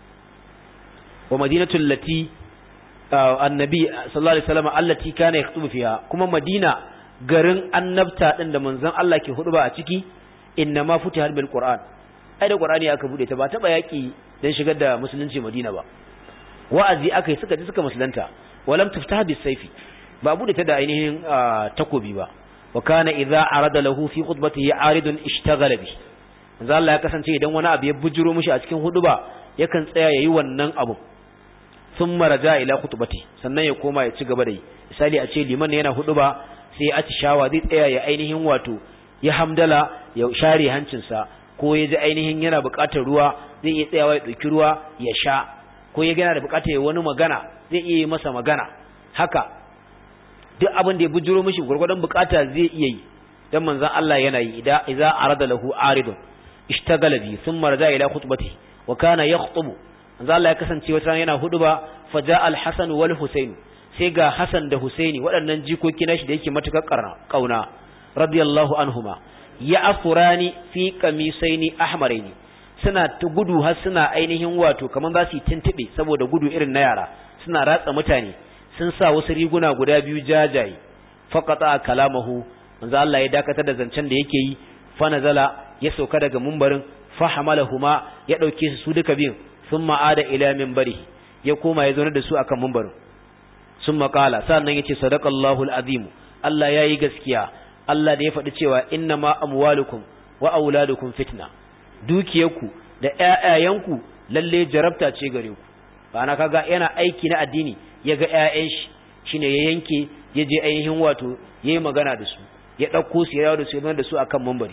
wa madinatul lati annabi sallallahu alaihi wasallam allati kana yaktubu fiha kuma madina garin annabta din da manzon Allah ke hudu ba a ciki inna ma futiha bil qur'an ai da qur'ani aka bude ta ba taba yaki dan shigar da musulunci madina ba wa'azi akai suka ji suka musulunta walam tuftah bis sayfi ba bude ta da ainihin takobi ba wa kana idza arada lahu fi khutbatihi aridun ishtaghala bi manzo Allah ya kasance idan wani abu ya bujuro mishi a cikin huduba yakan tsaya yayi wannan abu thumma raja ila khutbati sannan ya koma ya ci gaba da yi misali a ce liman yana huduba sai ya atishawa zai tsaya ya ainihin wato ya hamdala ya share hancinsa ko ya ji ainihin yana buƙatar ruwa zai iya tsayawa ya ɗauki ruwa ya sha ko ya gana da buƙatar ya wani magana zai iya yi masa magana haka duk abin da ya bujuro mishi gurgurdan buƙata zai iya yi dan manzon Allah yana yi idza arada lahu aridun ishtagala bi thumma raja ila khutbati wa kana yakhutubu manzon Allah ya kasance wata yana huduba faja al-hasan wal husain sai ga Hasan da Husaini waɗannan jikoki nashi da yake matukar kauna radiyallahu anhuma ya afurani fi qamisaini ahmaraini suna ta gudu har suna ainihin wato kaman za su yi tuntube saboda gudu irin na yara suna ratsa mutane sun sa wasu riguna guda biyu jajaye faqata kalamahu manzo Allah ya dakatar da zancen da yake yi fa nazala ya sauka daga mumbarin fa hamalahuma ya dauke su duka biyun thumma ada ila minbarihi ya koma ya zauna da su akan mumbarin summa qala sannan yace sadaqallahu alazim Allah yayi gaskiya Allah da ya faɗi cewa innama amwalukum wa auladukum fitna dukiyarku da ƴaƴayanku lalle jarabta ce gare ku ba na kaga yana aiki na addini yaga ƴaƴan shi shine ya yanke ya je ainihin wato yayi magana da su ya dauko su ya yawo da su da su akan minbari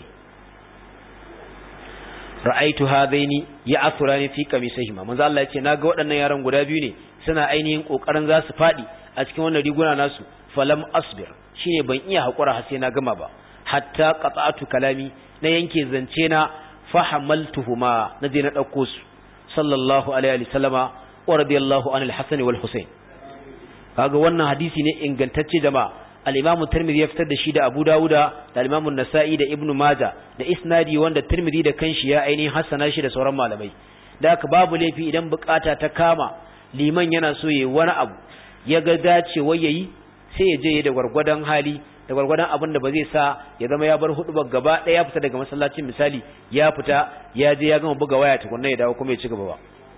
ra'aitu hadaini ya'thurani fi qamisihima manzo Allah ya ce naga waɗannan yaran guda biyu ne suna ainihin kokarin za su fadi a cikin wannan riguna nasu falam asbir shine ban iya hakura har sai na gama ba hatta qata'tu kalami na yanke zance na fahamaltuhuma naje na dauko su sallallahu alaihi wasallama wa radiyallahu anil hasan wal husain kaga wannan hadisi ne ingantacce jama'a al-Imam Tirmidhi ya fitar da shi da Abu Dawuda da al-Imam An-Nasa'i da Ibn Majah da isnadi wanda Tirmidhi da kanshi ya ainihin hasana shi da sauran malamai da haka babu laifi idan bukata ta kama liman yana so yayi wani abu ya ga dacewa yayi sai ya je da gwargwadon hali da gwargwadon abin da ba zai sa ya zama ya bar hudubar gaba ɗaya ya fita daga masallacin misali ya fita ya je ya gama buga waya tukunna ya dawo kuma ya ci gaba ba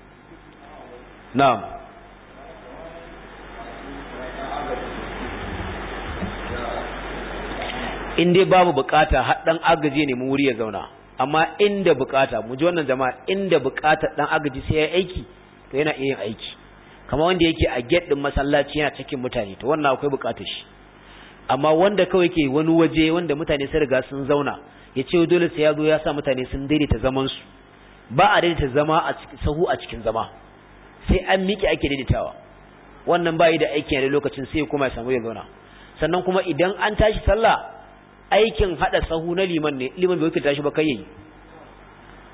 na'am in dai babu bukata har dan agaji ne mu wuri ya zauna amma inda bukata mu ji wannan jama'a inda bukata dan agaji sai ya aiki to yana iya yin aiki kamar wanda yake a gate din masallaci yana cikin mutane to wannan akwai bukatar shi amma wanda kawai yake wani waje wanda mutane sun riga sun zauna ya ce dole sai ya zo ya sa mutane sun daidaita zaman su ba a daidaita zama a cikin sahu a cikin zama sai an miƙe ake daidaitawa wannan bai da aiki a lokacin sai kuma ya samu ya zauna sannan kuma idan an tashi sallah aikin hada sahu na liman ne liman bai wakilta shi ba kai yayi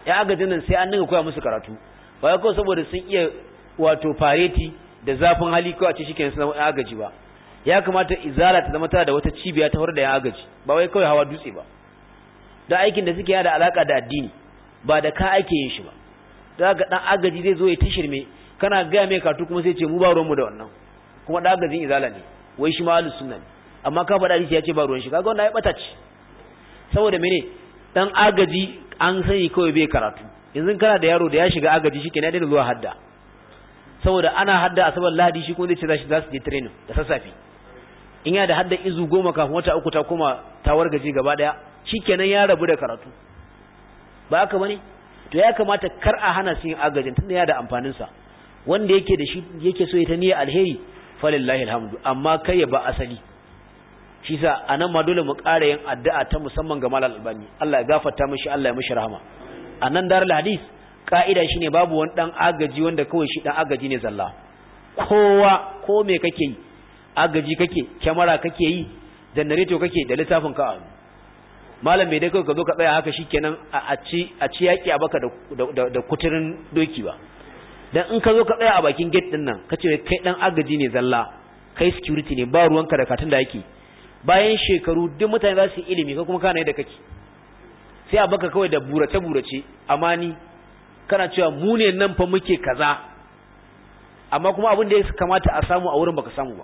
ya agajin nan sai an dinga koya musu karatu ba ya kawai saboda sun iya wato fareti da zafin hali kawai a ce shikenan sun zama agaji ba. Ya kamata izala ta zama tana da wata cibiya ta horar da yan agaji ba wai kawai hawa dutse ba. Da aikin da suke yana da alaka da addini ba da ka ake yin shi ba. Da ga dan agaji zai zo ya tashirme kana ga mai karatu kuma sai ce mu ba ruwan mu da wannan kuma da agajin izala ne wai shi ma ahlus sunna ne amma ka faɗa hadisi ya ce ba ruwan shi kaga wannan ya bata ce. Saboda mene dan agaji an sani kawai bai karatu yanzu kana da yaro da ya shiga agaji shikenan ya daina zuwa hadda saboda ana hadda asabar lahadi shi kuma zai ce za su je training da sassafe in ya da hadda izu 10 kafin wata uku ta koma ta wargaje gaba daya shikenan ya rabu da karatu ba haka bane to ya kamata kar a hana su yin agajin tunda ya da amfanin sa wanda yake da shi yake so ya ta niyya alheri falillahi alhamdu amma kai ya ba asali shi sa anan ma dole mu ƙara yin addu'a ta musamman ga Malam Albani Allah ya gafarta mishi Allah ya mishi rahama anan darul hadis ka'ida shine babu wani dan agaji wanda kawai shi dan agaji ne zalla kowa ko me kake yi agaji kake kyamara kake yi generator kake da littafin ka malam bai dai kai ka zo ka tsaya haka shikenan a ci yaki a baka da kuturin doki ba dan in ka zo ka tsaya a bakin gate din nan kace kai dan agaji ne zalla kai security ne ba ruwanka da katun da yake bayan shekaru duk mutane za su yi ilimi ko kuma kana da kake sai a baka kawai da burace amani kana cewa mu ne nan fa muke kaza amma kuma abin da ya kamata a samu a wurin baka samu ba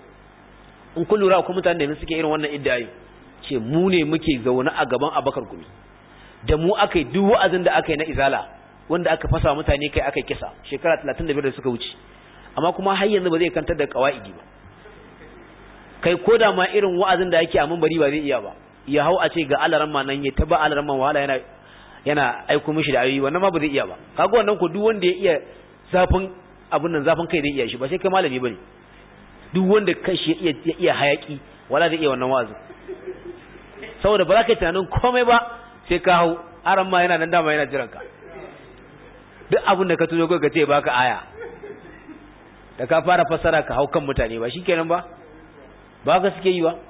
in kun lura kuma mutane da suke irin wannan iddayi ce mu ne muke zaune a gaban Abakar Gumi da mu akai duk wa'azin da akai na izala wanda aka fasa mutane kai akai kisa shekara 35 da suka wuce amma kuma har yanzu ba zai kantar da qawaidi ba kai koda ma irin wa'azin da yake a munbari ba zai iya ba ya hau a ce ga alaran ma nan ya taba alaran man wahala yana aiko mishi da ayoyi wannan ma ba zai iya ba kaga wannan ko duk wanda ya iya zafin abun nan zafin kai zai iya shi ba sai kai malami bane duk wanda kashi ya iya hayaki wala zai iya wannan wa'azin saboda ba za ka yi tunanin komai ba sai ka hau aran ma yana nan dama yana jiran ka duk abin da ka tuzo ka ce baka aya da ka fara fassara ka hau kan mutane ba shikenan ba ka suke yi ba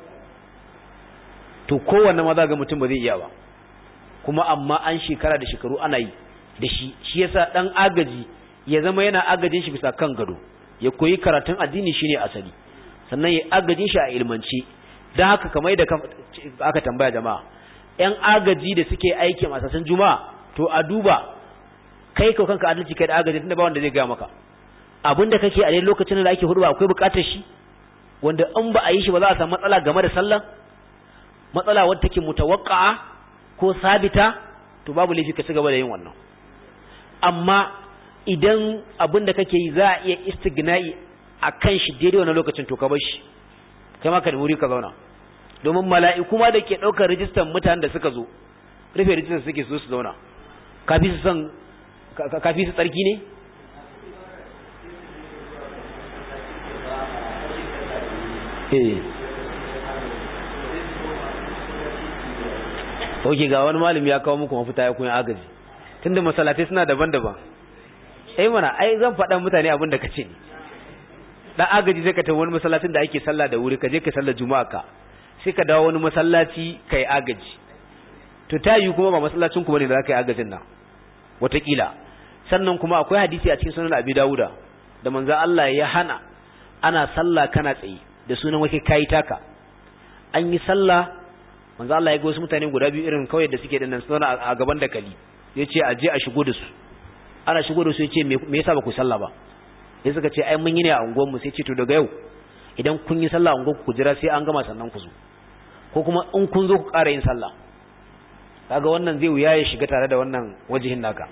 to kowanne ma za ga mutum ba zai iya ba kuma amma an shekara da shekaru ana yi da shi yasa dan agaji ya zama yana agajin shi bisa kan gado ya koyi karatun addini shine asali sannan ya agajin shi a ilmance dan haka kamar yadda aka tambaya jama'a yan agaji da suke aiki a masasan juma'a to a duba kai ko kanka adalci kai da agaji tunda ba wanda zai ga maka abinda kake a lokacin da ake hudu akwai bukatar shi wanda in ba a yi shi ba za a samu matsala game da sallah matsala wadda take mutawaqqa'a ko sabita to babu laifi ka ci gaba da yin wannan amma idan abinda kake yi za a iya istigna'i akan shi daidai wannan lokacin to ka bar shi kai ma ka da wuri ka zauna domin mala'iku ma da ke daukar rijistar mutanen da suka zo rufe rijistar suke so su zauna kafi su tsarki ne Oke ga wani malami ya kawo muku mafita ya kun agaji tunda masallatai suna daban-daban mana zan faɗa mutane abin da kace ne dan agaji zai ka tafi wani masallacin da ake sallah da wuri ka je ka sallar juma'a ka sai ka dawo wani masallaci kai agaji to tayi kuma ba masallacin ku bane da zaka yi agajin nan wataƙila sannan kuma akwai hadisi a cikin sunan Abi Dawuda da manzo Allah ya hana ana sallah kana tsaye da sunan wake kai taka an yi sallah manzo Allah ya ga wasu mutane guda biyu irin kawai da suke dinnan suna a gaban dakali yace a je a shigo da su ana shigo da su yace me yasa ba ku sallah ba sai suka ce ai mun yi ne a unguwar mu sai ce to daga yau idan kun yi sallah a unguwar ku jira sai an gama sannan ku zo ko kuma in kun zo ku ƙara yin sallah kaga wannan zai wuya ya shiga tare da wannan wajihin naka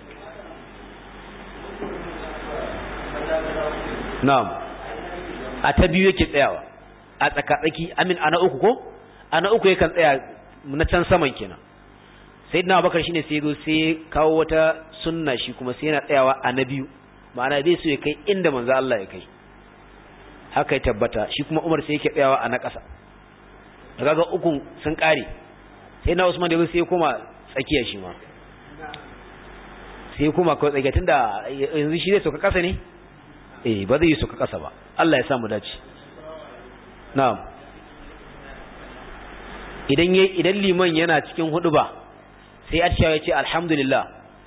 na'am a ta biyu yake tsayawa a tsaka-tsaki amin ana uku ko ana uku yakan tsaya na can saman kenan sayyidina Abubakar shine sai yazo sai kawo wata sunna shi kuma sai yana tsayawa a na biyu ma'ana zai so ya kai inda manzo Allah ya kai haka ya tabbata shi kuma Umar sai yake tsayawa a na ƙasa kaga ukun sun kare sai na Usman da yazo sai ya koma tsakiya shi ma sai ya koma kawai tsakiya tunda yanzu shi zai soka ƙasa ne ba zai yi soka ƙasa ba Allah ya sa mu dace na'am idan liman yana cikin huduba sai atisha ya ce alhamdulillah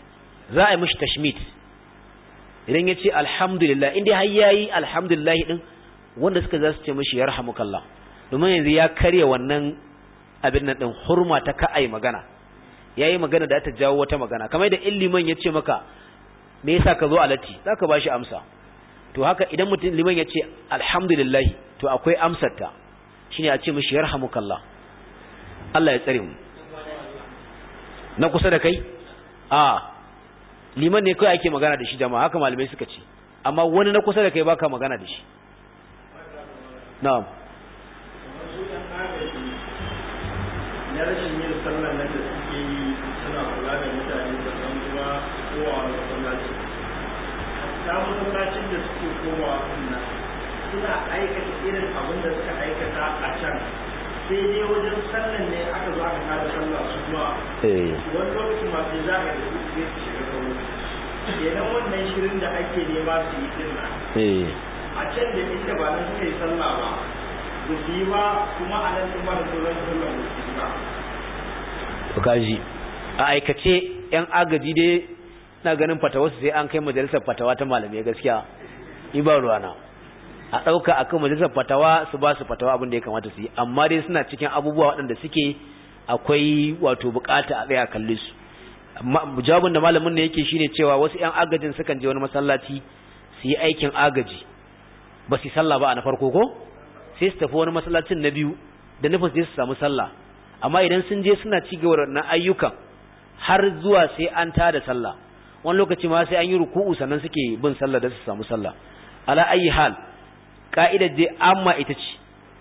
za a yi mishi tashmit idan ya ce alhamdulillah inda har yayi alhamdulillah din wanda suka za su ce mishi yarhamukallah domin yanzu ya karya wannan abin nan din hurma ta ka'ai magana yayi magana da ta jawo wata magana kamar da liman ya ce maka me yasa ka zo a latti zaka bashi amsa to haka idan mutum liman ya ce alhamdulillah to akwai amsar ta shine a ce mishi yarhamukallah Allah ya tsare mu na kusa da kai liman ne kai ake magana da shi jama'a haka malamai suka ce amma wani na kusa da kai baka magana da shi na'am na rashin yin sallar nan da suke yi suna kula da mutane da san kuma kowa a masallaci ta masallacin da suke kowa nan suna aikata irin abin da suka aikata a can sai dai wajen sallan ne aka zo aka kada sallah su kuma wani lokacin masu za a yi da su zai shiga kawo kenan wannan shirin da ake nema su yi din nan a can da inda ba nan suka yi sallah ba ba su yi ba kuma a nan kuma da sauran sallah ba su yi ba kaji a aikace yan agaji dai na ganin fatawarsu sai an kai majalisar fatawa ta malamai gaskiya ni ba ruwana a ɗauka akan majalisar fatawa su ba su fatawa abin da ya kamata su yi amma dai suna cikin abubuwa waɗanda suke akwai wato bukata a tsaya kalli su jawabin da malamin ne yake shine cewa wasu ƴan agajin sukan je wani masallaci su yi aikin agaji ba su sallah ba a na farko ko sai su tafi wani masallacin na biyu da nufin su je su samu sallah amma idan sun je suna ci gaba da ayyukan har zuwa sai an tada sallah wani lokaci ma sai an yi ruku'u sannan suke bin sallah da su samu sallah ala ayi hal ka'idar je amma ita ce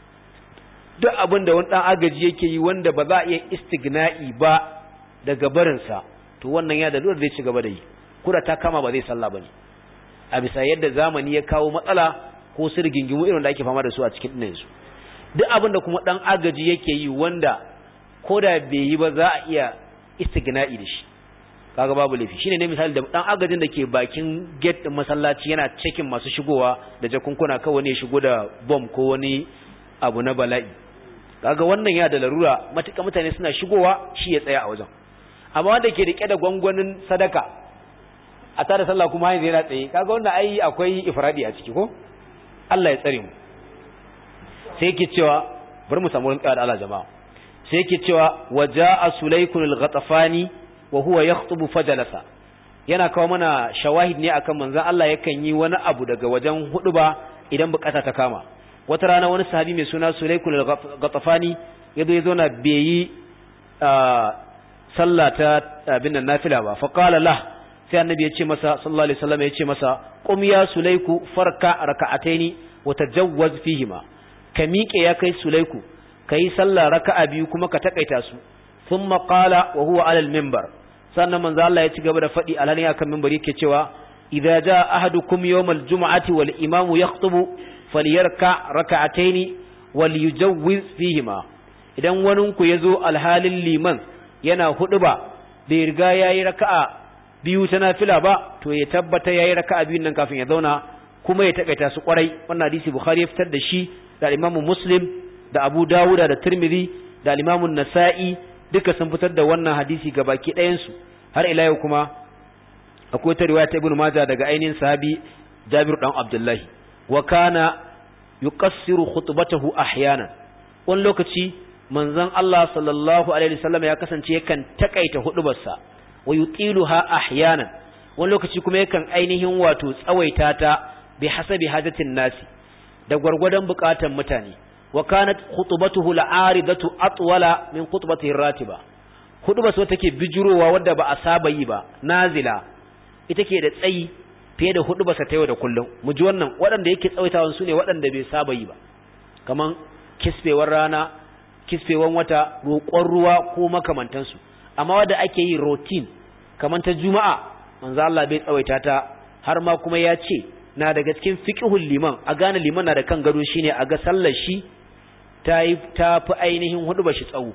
duk abin da wani dan agaji yake yi wanda ba za a iya istigna'i ba daga barinsa to wannan ya da lura zai ci gaba da yi kura ta kama ba zai sallah bane a bisa yadda zamani ya kawo matsala ko su rigingimu irin da ake fama da su a cikin dinnan su duk abin da kuma dan agaji yake yi wanda koda bai yi ba za a iya istigna'i da shi kaga babu laifi shine ne misali da dan agajin da ke bakin gate din masallaci yana checking masu shigowa da jakunkuna kawai ne shigo da bomb ko wani abu na bala'i kaga wannan ya da larura matuƙa mutane suna shigowa shi ya tsaya a wajen amma wanda ke rike da gwangwanin sadaka a tare sallah kuma yanzu yana tsaye kaga wannan ai akwai ifradi a ciki ko Allah ya tsare mu sai yake cewa bari mu samu rinka da Allah jama'a sai yake cewa waja'a sulaykun al-ghatafani wa huwa yakhutubu fajalasa yana kawo mana shawahid ne akan manzon Allah yakan yi wani abu daga wajen huduba idan bukata ta kama wata rana wani sahabi mai suna Sulaykul al-Ghatafani yazo na beyi sallata abin nan nafila ba fa qala lah sai annabi ya ce masa sallallahu alaihi wasallam ya ce masa qum ya Sulayku farka raka'ataini wa tajawwaz fihima ka miƙe ya kai Sulayku kai sallah raka'a biyu kuma ka takaita su thumma qala wa huwa ala al-minbar sannan manzo Allah ya ci gaba da faɗi alhali akan minbari yake cewa idza jaa ahadukum yawmal jum'ati wal imamu yakhutubu falyarka rak'atayn wal yujawwiz fihima idan wanin ku yazo alhalin liman yana huduba bai riga yayi raka'a biyu ta nafila ba to ya tabbata yayi raka'a biyun nan kafin ya zauna kuma ya takaita su kwarai wannan hadisi Bukhari ya fitar da shi da Imam Muslim da Abu Dawud da Tirmidhi da Imam Nasa'i duka sun fitar da wannan hadisi ga baki ɗayansu har ila yau kuma akwai ta riwaya ta Ibn Majah daga ainihin sahabi Jabir dan Abdullahi wa kana yuqassiru khutbatahu ahyana wani lokaci manzon Allah sallallahu alaihi wasallam ya kasance yakan takaita hudubarsa wa yutiluha ahyana wani lokaci kuma yakan ainihin wato tsawaita ta bi hasabi hajatin nasi da gwargwadon bukatan mutane وكانت خطبته العارضة أطول من خطبته الراتبة خطبة سوى تكي بجروة ودى بأصابة يبا نازلة إتكي دا تسأي fiye da hudu ba sa tayo da kullum mu ji wannan waɗanda yake tsawaitawan su ne waɗanda bai saba yi ba kaman kisfewar rana kisfewar wata roƙon ruwa ko makamantansu amma wanda ake yi routine kaman ta juma'a manzo Allah bai tsawaita ta har ma kuma ya ce na daga cikin fiqhul liman a gane liman na da kan gado shine a ga sallar shi ta fi ainihin hudu ba shi tsawo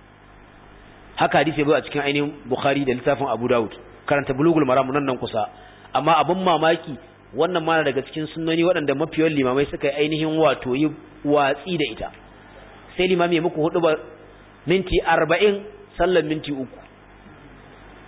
haka hadisi bai a cikin ainihin Bukhari da littafin Abu Dawud karanta Bulughul Maram nan kusa amma abin mamaki wannan ma daga cikin sunnoni waɗanda mafiyan limamai suka yi ainihin wato yi watsi da ita sai limami ya muku hudu ba minti 40 sallar minti 3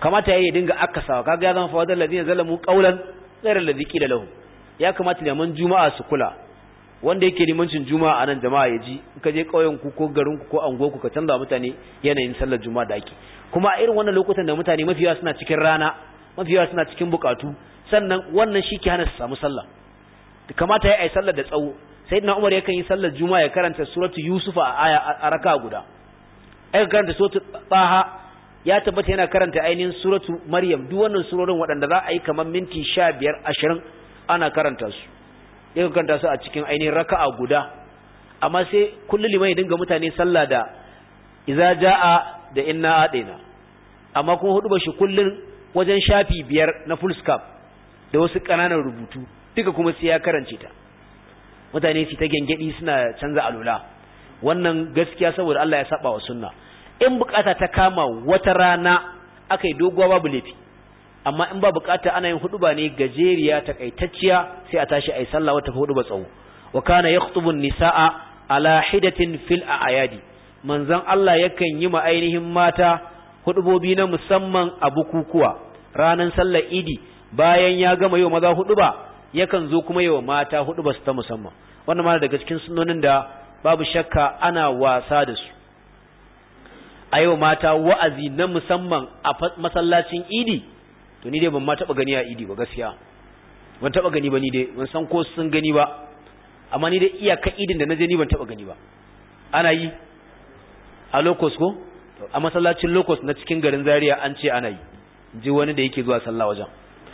kamata yayi dinga akasawa kaga ya zama fa wadal ladina zalamu qawlan ghayra alladhi qila lahum ya kamata liman juma'a su kula wanda yake limancin juma'a anan jama'a yaji in ka je kauyen ku ko garin ku ko anguwar ku ka canza mutane yanayin sallar juma'a da ake kuma a irin wannan lokutan da mutane mafiya suna cikin rana mafiya suna cikin bukatu sannan wannan shi ke hana su samu sallah kamata yayi sallar da tsawo sayyidina Umar yakan yi sallar juma'a ya karanta suratu yusufa a aya a raka guda ai karanta suratu taha ya tabbata yana karanta ainihin suratu maryam duk wannan surorin waɗanda za a yi kamar minti 15-20 ana karanta su ya karanta su a cikin ainihin raka'a guda amma sai kullu liman ya dinga mutane sallah da idza jaa da inna adaina amma kuma hudu ba shi kullun wajen shafi 5 na full scarf da wasu kananan rubutu duka kuma sai ya karance ta mutane su ta gengedi suna canza alula wannan gaskiya saboda Allah ya saba wa sunna in bukata ta kama wata rana akai doguwa babu lafi amma in ba bukata ana yin huduba ne gajeriya takaitacciya sai a tashi ayi sallah wata huduba tsawo wa kana yakhutubu nisaa ala hidatin fil a'yadi manzon Allah yakan yi ma ainihin mata hudubobi na musamman a bukukuwa ranan sallar idi bayan ya gama yau maza huduba yakan zo kuma yau mata huduba su ta musamman wannan ma daga cikin sunnonin da babu shakka ana wasa da su a yau mata wa'azi na musamman a masallacin idi to ni dai ban ma taba gani a idi ba gaskiya ban taba gani ba ni dai ban san ko sun gani ba amma ni dai iyaka idin da naje ni ban taba gani ba ana yi a locus ko a masallacin locus na cikin garin Zaria an ce ana yi ji wani da yake zuwa sallah wajen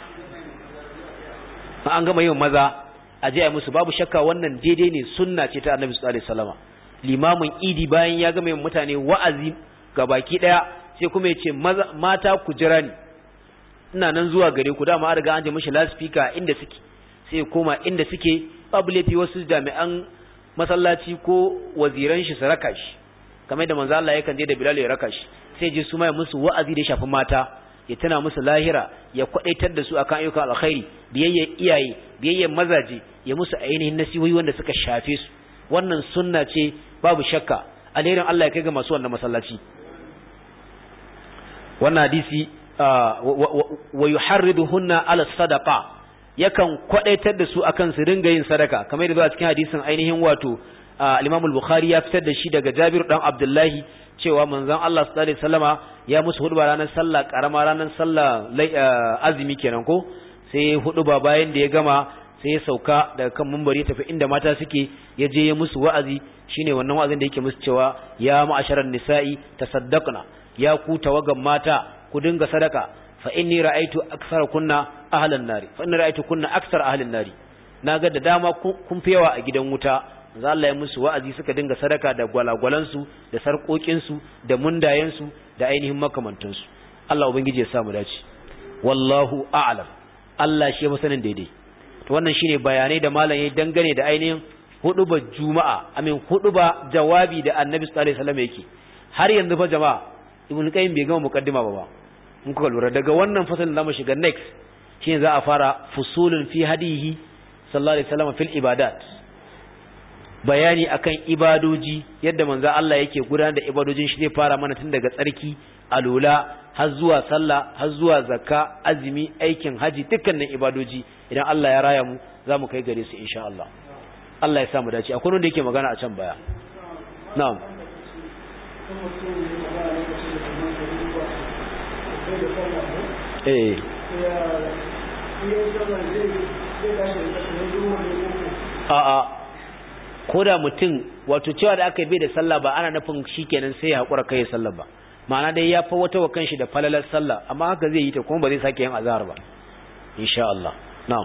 an gama yin maza a je a musu babu shakka wannan daidai ne sunna ce ta Annabi sallallahu alaihi wasallama limamin idi bayan ya gama yin mutane wa'azi gabaki daya sai kuma ya ce mata ku jira ni ina nan zuwa gare ku dama an riga an je mishi loudspeaker inda suke sai ya koma inda suke babu laifi wasu jami'an masallaci ko waziran shi su raka shi kamar da manzo Allah yakan je da Bilal ya raka shi sai je su mai musu wa'azi da shafi mata ya tana musu lahira ya kwadaitar da su akan ayyukan alkhairi biyayya iyaye biyayya mazaje ya musu ainihin nasihohi wanda suka shafe su wannan sunna ce babu shakka alherin Allah ya kai ga masu wannan masallaci wannan hadisi wa yuharriduhunna ala sadaqa yakan kwadaitar da su akan su ringa yin sadaka kamar yadda a cikin hadisin ainihin wato al-Imam al-Bukhari ya fitar da shi daga Jabir dan Abdullahi cewa manzon Allah sallallahu alaihi wasallama ya musu huduba ranar sallah karama ranar sallah azumi kenan ko sai huduba bayan da ya gama sai ya sauka daga kan minbari tafi inda mata suke ya je ya musu wa'azi shine wannan wa'azin da yake musu cewa ya ma'asharan nisa'i tasaddaqna ya ku tawagan mata ku dinga sadaka fa inni ra'aytu akthara kunna ahlan nari fa inni ra'aytu kunna akthar ahlan nari naga da dama kun fi yawa a gidan wuta manzo Allah ya musu wa'azi suka dinga sadaka da gwalagwalan su da sarkokin su da mundayen su da ainihin makamantan su Allah ubangiji ya sa mu dace wallahu a'lam Allah shi ya sanin daidai to wannan shine bayanai da malam yayi dangane da ainihin huduba juma'a huduba jawabi da annabi sallallahu alaihi wasallam yake har yanzu fa jama'a ibn qayyim bai gama muqaddima ba mun kuka lura daga wannan fasalin zamu shiga next shine za a fara fusulun fi hadihi sallallahu alaihi wasallam fil ibadat bayani akan ibadoji yadda manzo Allah yake gudanar da ibadojin shi zai fara mana tun daga tsarki alula har zuwa sallah har zuwa zakka azumi aikin haji dukkanin ibadoji idan Allah ya raya mu zamu kai gare su insha Allah Allah ya sa mu dace akwai wanda yake magana a can baya na'am a'a ko da mutum wato cewa da aka yi bai da sallah ba ana nufin shikenan sai ya hakura kai sallah ba ma'ana dai ya fa wata wa kanshi da falalar sallah amma haka zai yi ta kuma ba zai sake yin azhar ba insha Allah na'am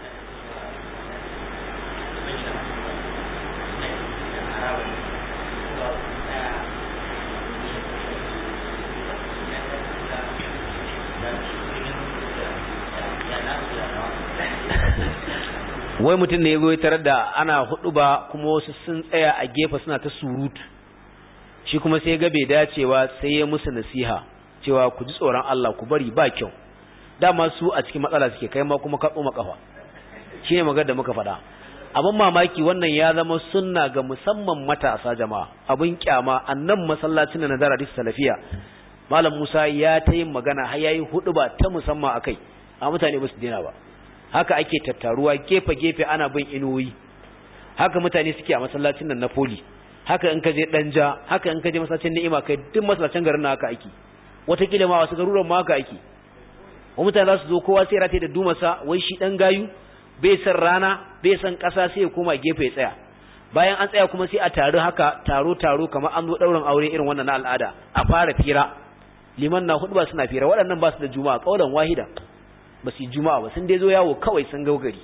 wai mutum ne ya zo tarar da ana hudu ba kuma wasu sun tsaya a gefe suna ta surutu shi kuma sai ga bai dacewa sai ya musu nasiha cewa ku ji tsoron Allah ku bari ba kyau dama su a cikin matsala suke kai ma kuma ka tsoma kafa shine magana da muka faɗa abin mamaki wannan ya zama sunna ga musamman matasa jama'a abin kyama annan masallacin na Nazar Hadis Salafiya malam Musa ya ta yin magana har yayi huduba ta musamman akai a mutane ba su dena ba haka ake tattaruwa gefe gefe ana bin inuwoyi haka mutane suke a masallacin nan na Poli haka in ka je Danja haka in ka je masallacin Ni'ima kai duk masallacin garin haka ake wataƙila ma wasu garuruwan ma haka ake wa mutane za su zo kowa sai rataye da dumasa wai shi dan gayu bai san rana bai san ƙasa sai ya koma gefe ya tsaya bayan an tsaya kuma sai a taru haka taro kamar an zo ɗaurin aure irin wannan na al'ada a fara fira liman na hudu ba suna fira waɗannan ba su da juma'a kaulan wahida ba su yi juma'a ba sun dai zo yawo kawai sun gaugari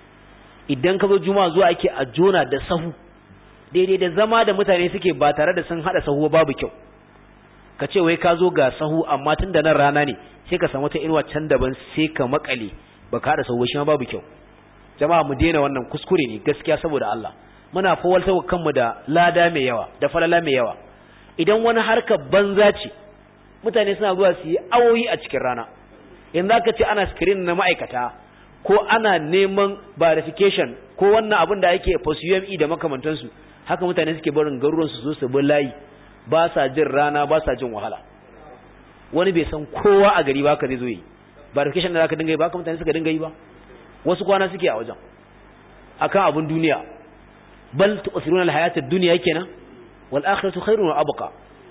idan ka zo juma'a zuwa ake a jona da sahu daidai da zama da mutane suke ba tare da sun haɗa sahu babu kyau ka ce wai ka zo ga sahu amma tun da nan rana ne sai ka samu ta inuwa can daban sai ka makale ba ka haɗa sahu shi ma babu kyau jama'a mu daina wannan kuskure ne gaskiya saboda Allah muna fawalta kanmu da lada mai yawa da falala mai yawa idan wani harkar banza ce mutane suna zuwa su yi awoyi a cikin rana yanzu aka ce ana screen na ma'aikata ko ana neman verification ko wannan abin da yake post UME da makamantansu haka mutane suke barin garuruwan su zo su bi layi ba sa jin rana ba sa jin wahala wani bai san kowa a gari ba ka zai zo yi verification da zaka dinga yi ba ka mutane suka dinga yi ba wasu kwana suke a wajen akan abun duniya bal tu'thiruna al-hayata ad-dunya kenan wal akhiratu khairun wa abqa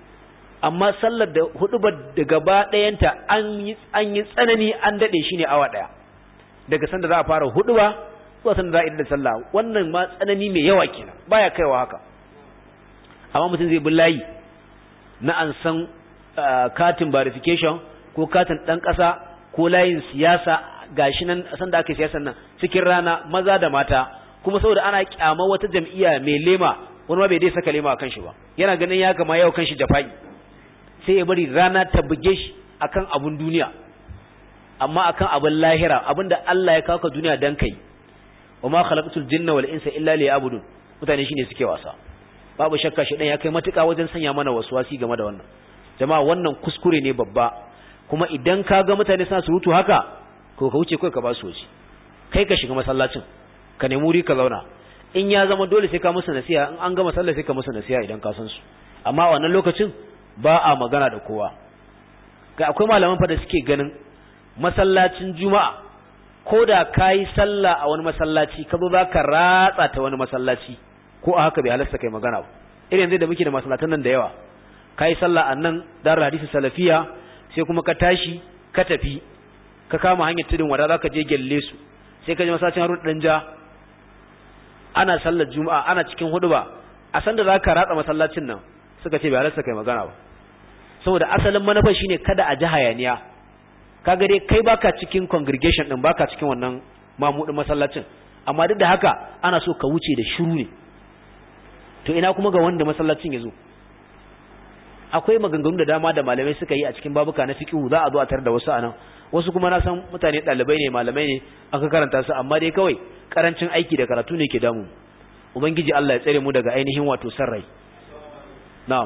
amma sallar da hudubar da gaba dayanta an yi tsanani an dade shi ne awa daya daga sanda za a fara huduba zuwa sanda za a yi da sallah wannan ma tsanani mai yawa kenan baya kaiwa haka amma mutum zai bi layi na an san katin verification ko katin dan kasa ko layin siyasa gashi nan sanda aka siyasan nan cikin rana maza da mata kuma saboda ana kyama wata jam'iyya mai lema wani ma bai dai saka lema akan shi ba yana ganin ya kama yau kan shi jafai sai ya bari rana ta buge shi akan abun duniya amma akan abun lahira abinda Allah ya kawo duniya dan kai wama khalaqatul jinna wal insa illa liya'budun mutane shine suke wasa babu shakka shi dan ya kai matuƙa wajen sanya mana waswasi game da wannan jama'a wannan kuskure ne babba kuma idan ka ga mutane suna surutu haka ko ka wuce kai ka ba su waje kai ka shiga masallacin ka nemi wuri ka zauna in ya zama dole sai ka musu nasiha in an gama sallah sai ka musu nasiha idan ka san su amma a wannan lokacin ba a magana da kowa ga akwai malaman fa da suke ganin masallacin juma'a ko da kai sallah a wani masallaci ka zo zaka ratsa ta wani masallaci ko a haka bai halasta kai magana ba irin yanzu da muke da masallatan nan da yawa kai sallah a nan darul hadisi salafiya sai kuma ka tashi ka tafi ka kama hanyar tudun wada zaka je gelle su sai ka je masallacin Harun Danja ana sallar juma'a ana cikin huduba a san da zaka ratsa masallacin nan suka ce bai halarsa kai magana ba saboda asalin manufa shine kada a ji hayaniya kaga dai kai baka cikin congregation din baka cikin wannan mamudin masallacin amma duk da haka ana so ka wuce da shiru ne to ina kuma ga wanda masallacin yazo akwai maganganu da dama da malamai suka yi a cikin babuka na fiqh za a zo a tar da wasu anan wasu kuma na san mutane dalibai ne malamai ne aka karanta su amma dai kawai karancin aiki da karatu ne ke damu ubangiji Allah ya tsare mu daga ainihin wato sarrai na'am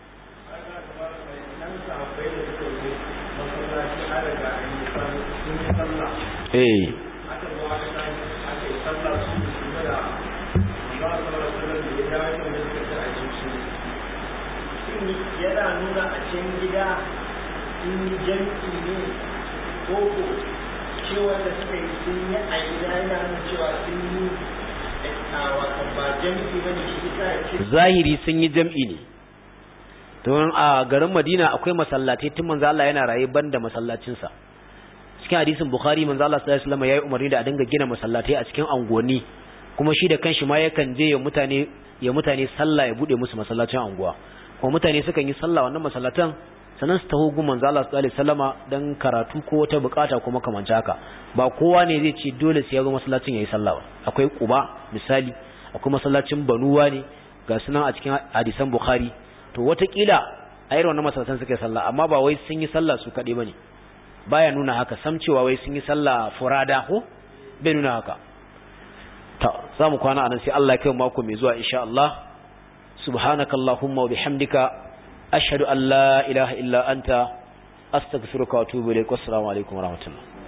yana nuna a cikin gida sun yi jam'i ne ko cewa da suka yi sun yi a gida yana nuna cewa sun yi ba jam'i ba ne shi ta ce zahiri sun yi jam'i ne don a garin Madina akwai masallatai tun manzo Allah yana raye banda masallacinsa cikin hadisin Bukhari manzo Allah sallallahu alaihi wasallam yayi umarni da a dinga gina masallatai a cikin anguwanni kuma shi da kanshi ma yakan je ya mutane sallah ya bude musu masallacin anguwa kuma mutane sukan yi sallah wannan masallatan sanan su taho gun manzo Allah sallallahu alaihi wasallama dan karatu ko wata bukata kuma kamar haka ba kowa ne zai ce dole sai ya zo masallacin yayi sallah ba akwai Quba misali akwai masallacin Banuwa ne ga sunan a cikin hadisan Bukhari to watakila a irin wannan masallatan suka yi sallah amma ba wai sun yi sallah su kaɗai bane baya nuna haka sam cewa wai sun yi sallah furada ko bai nuna haka ta zamu kwana anan sai Allah ya kai mako mai zuwa insha Allah subhanakallahumma wa bihamdika ashhadu an la ilaha illa anta astaghfiruka wa atubu ilaik. Assalamu alaikum wa rahmatullah.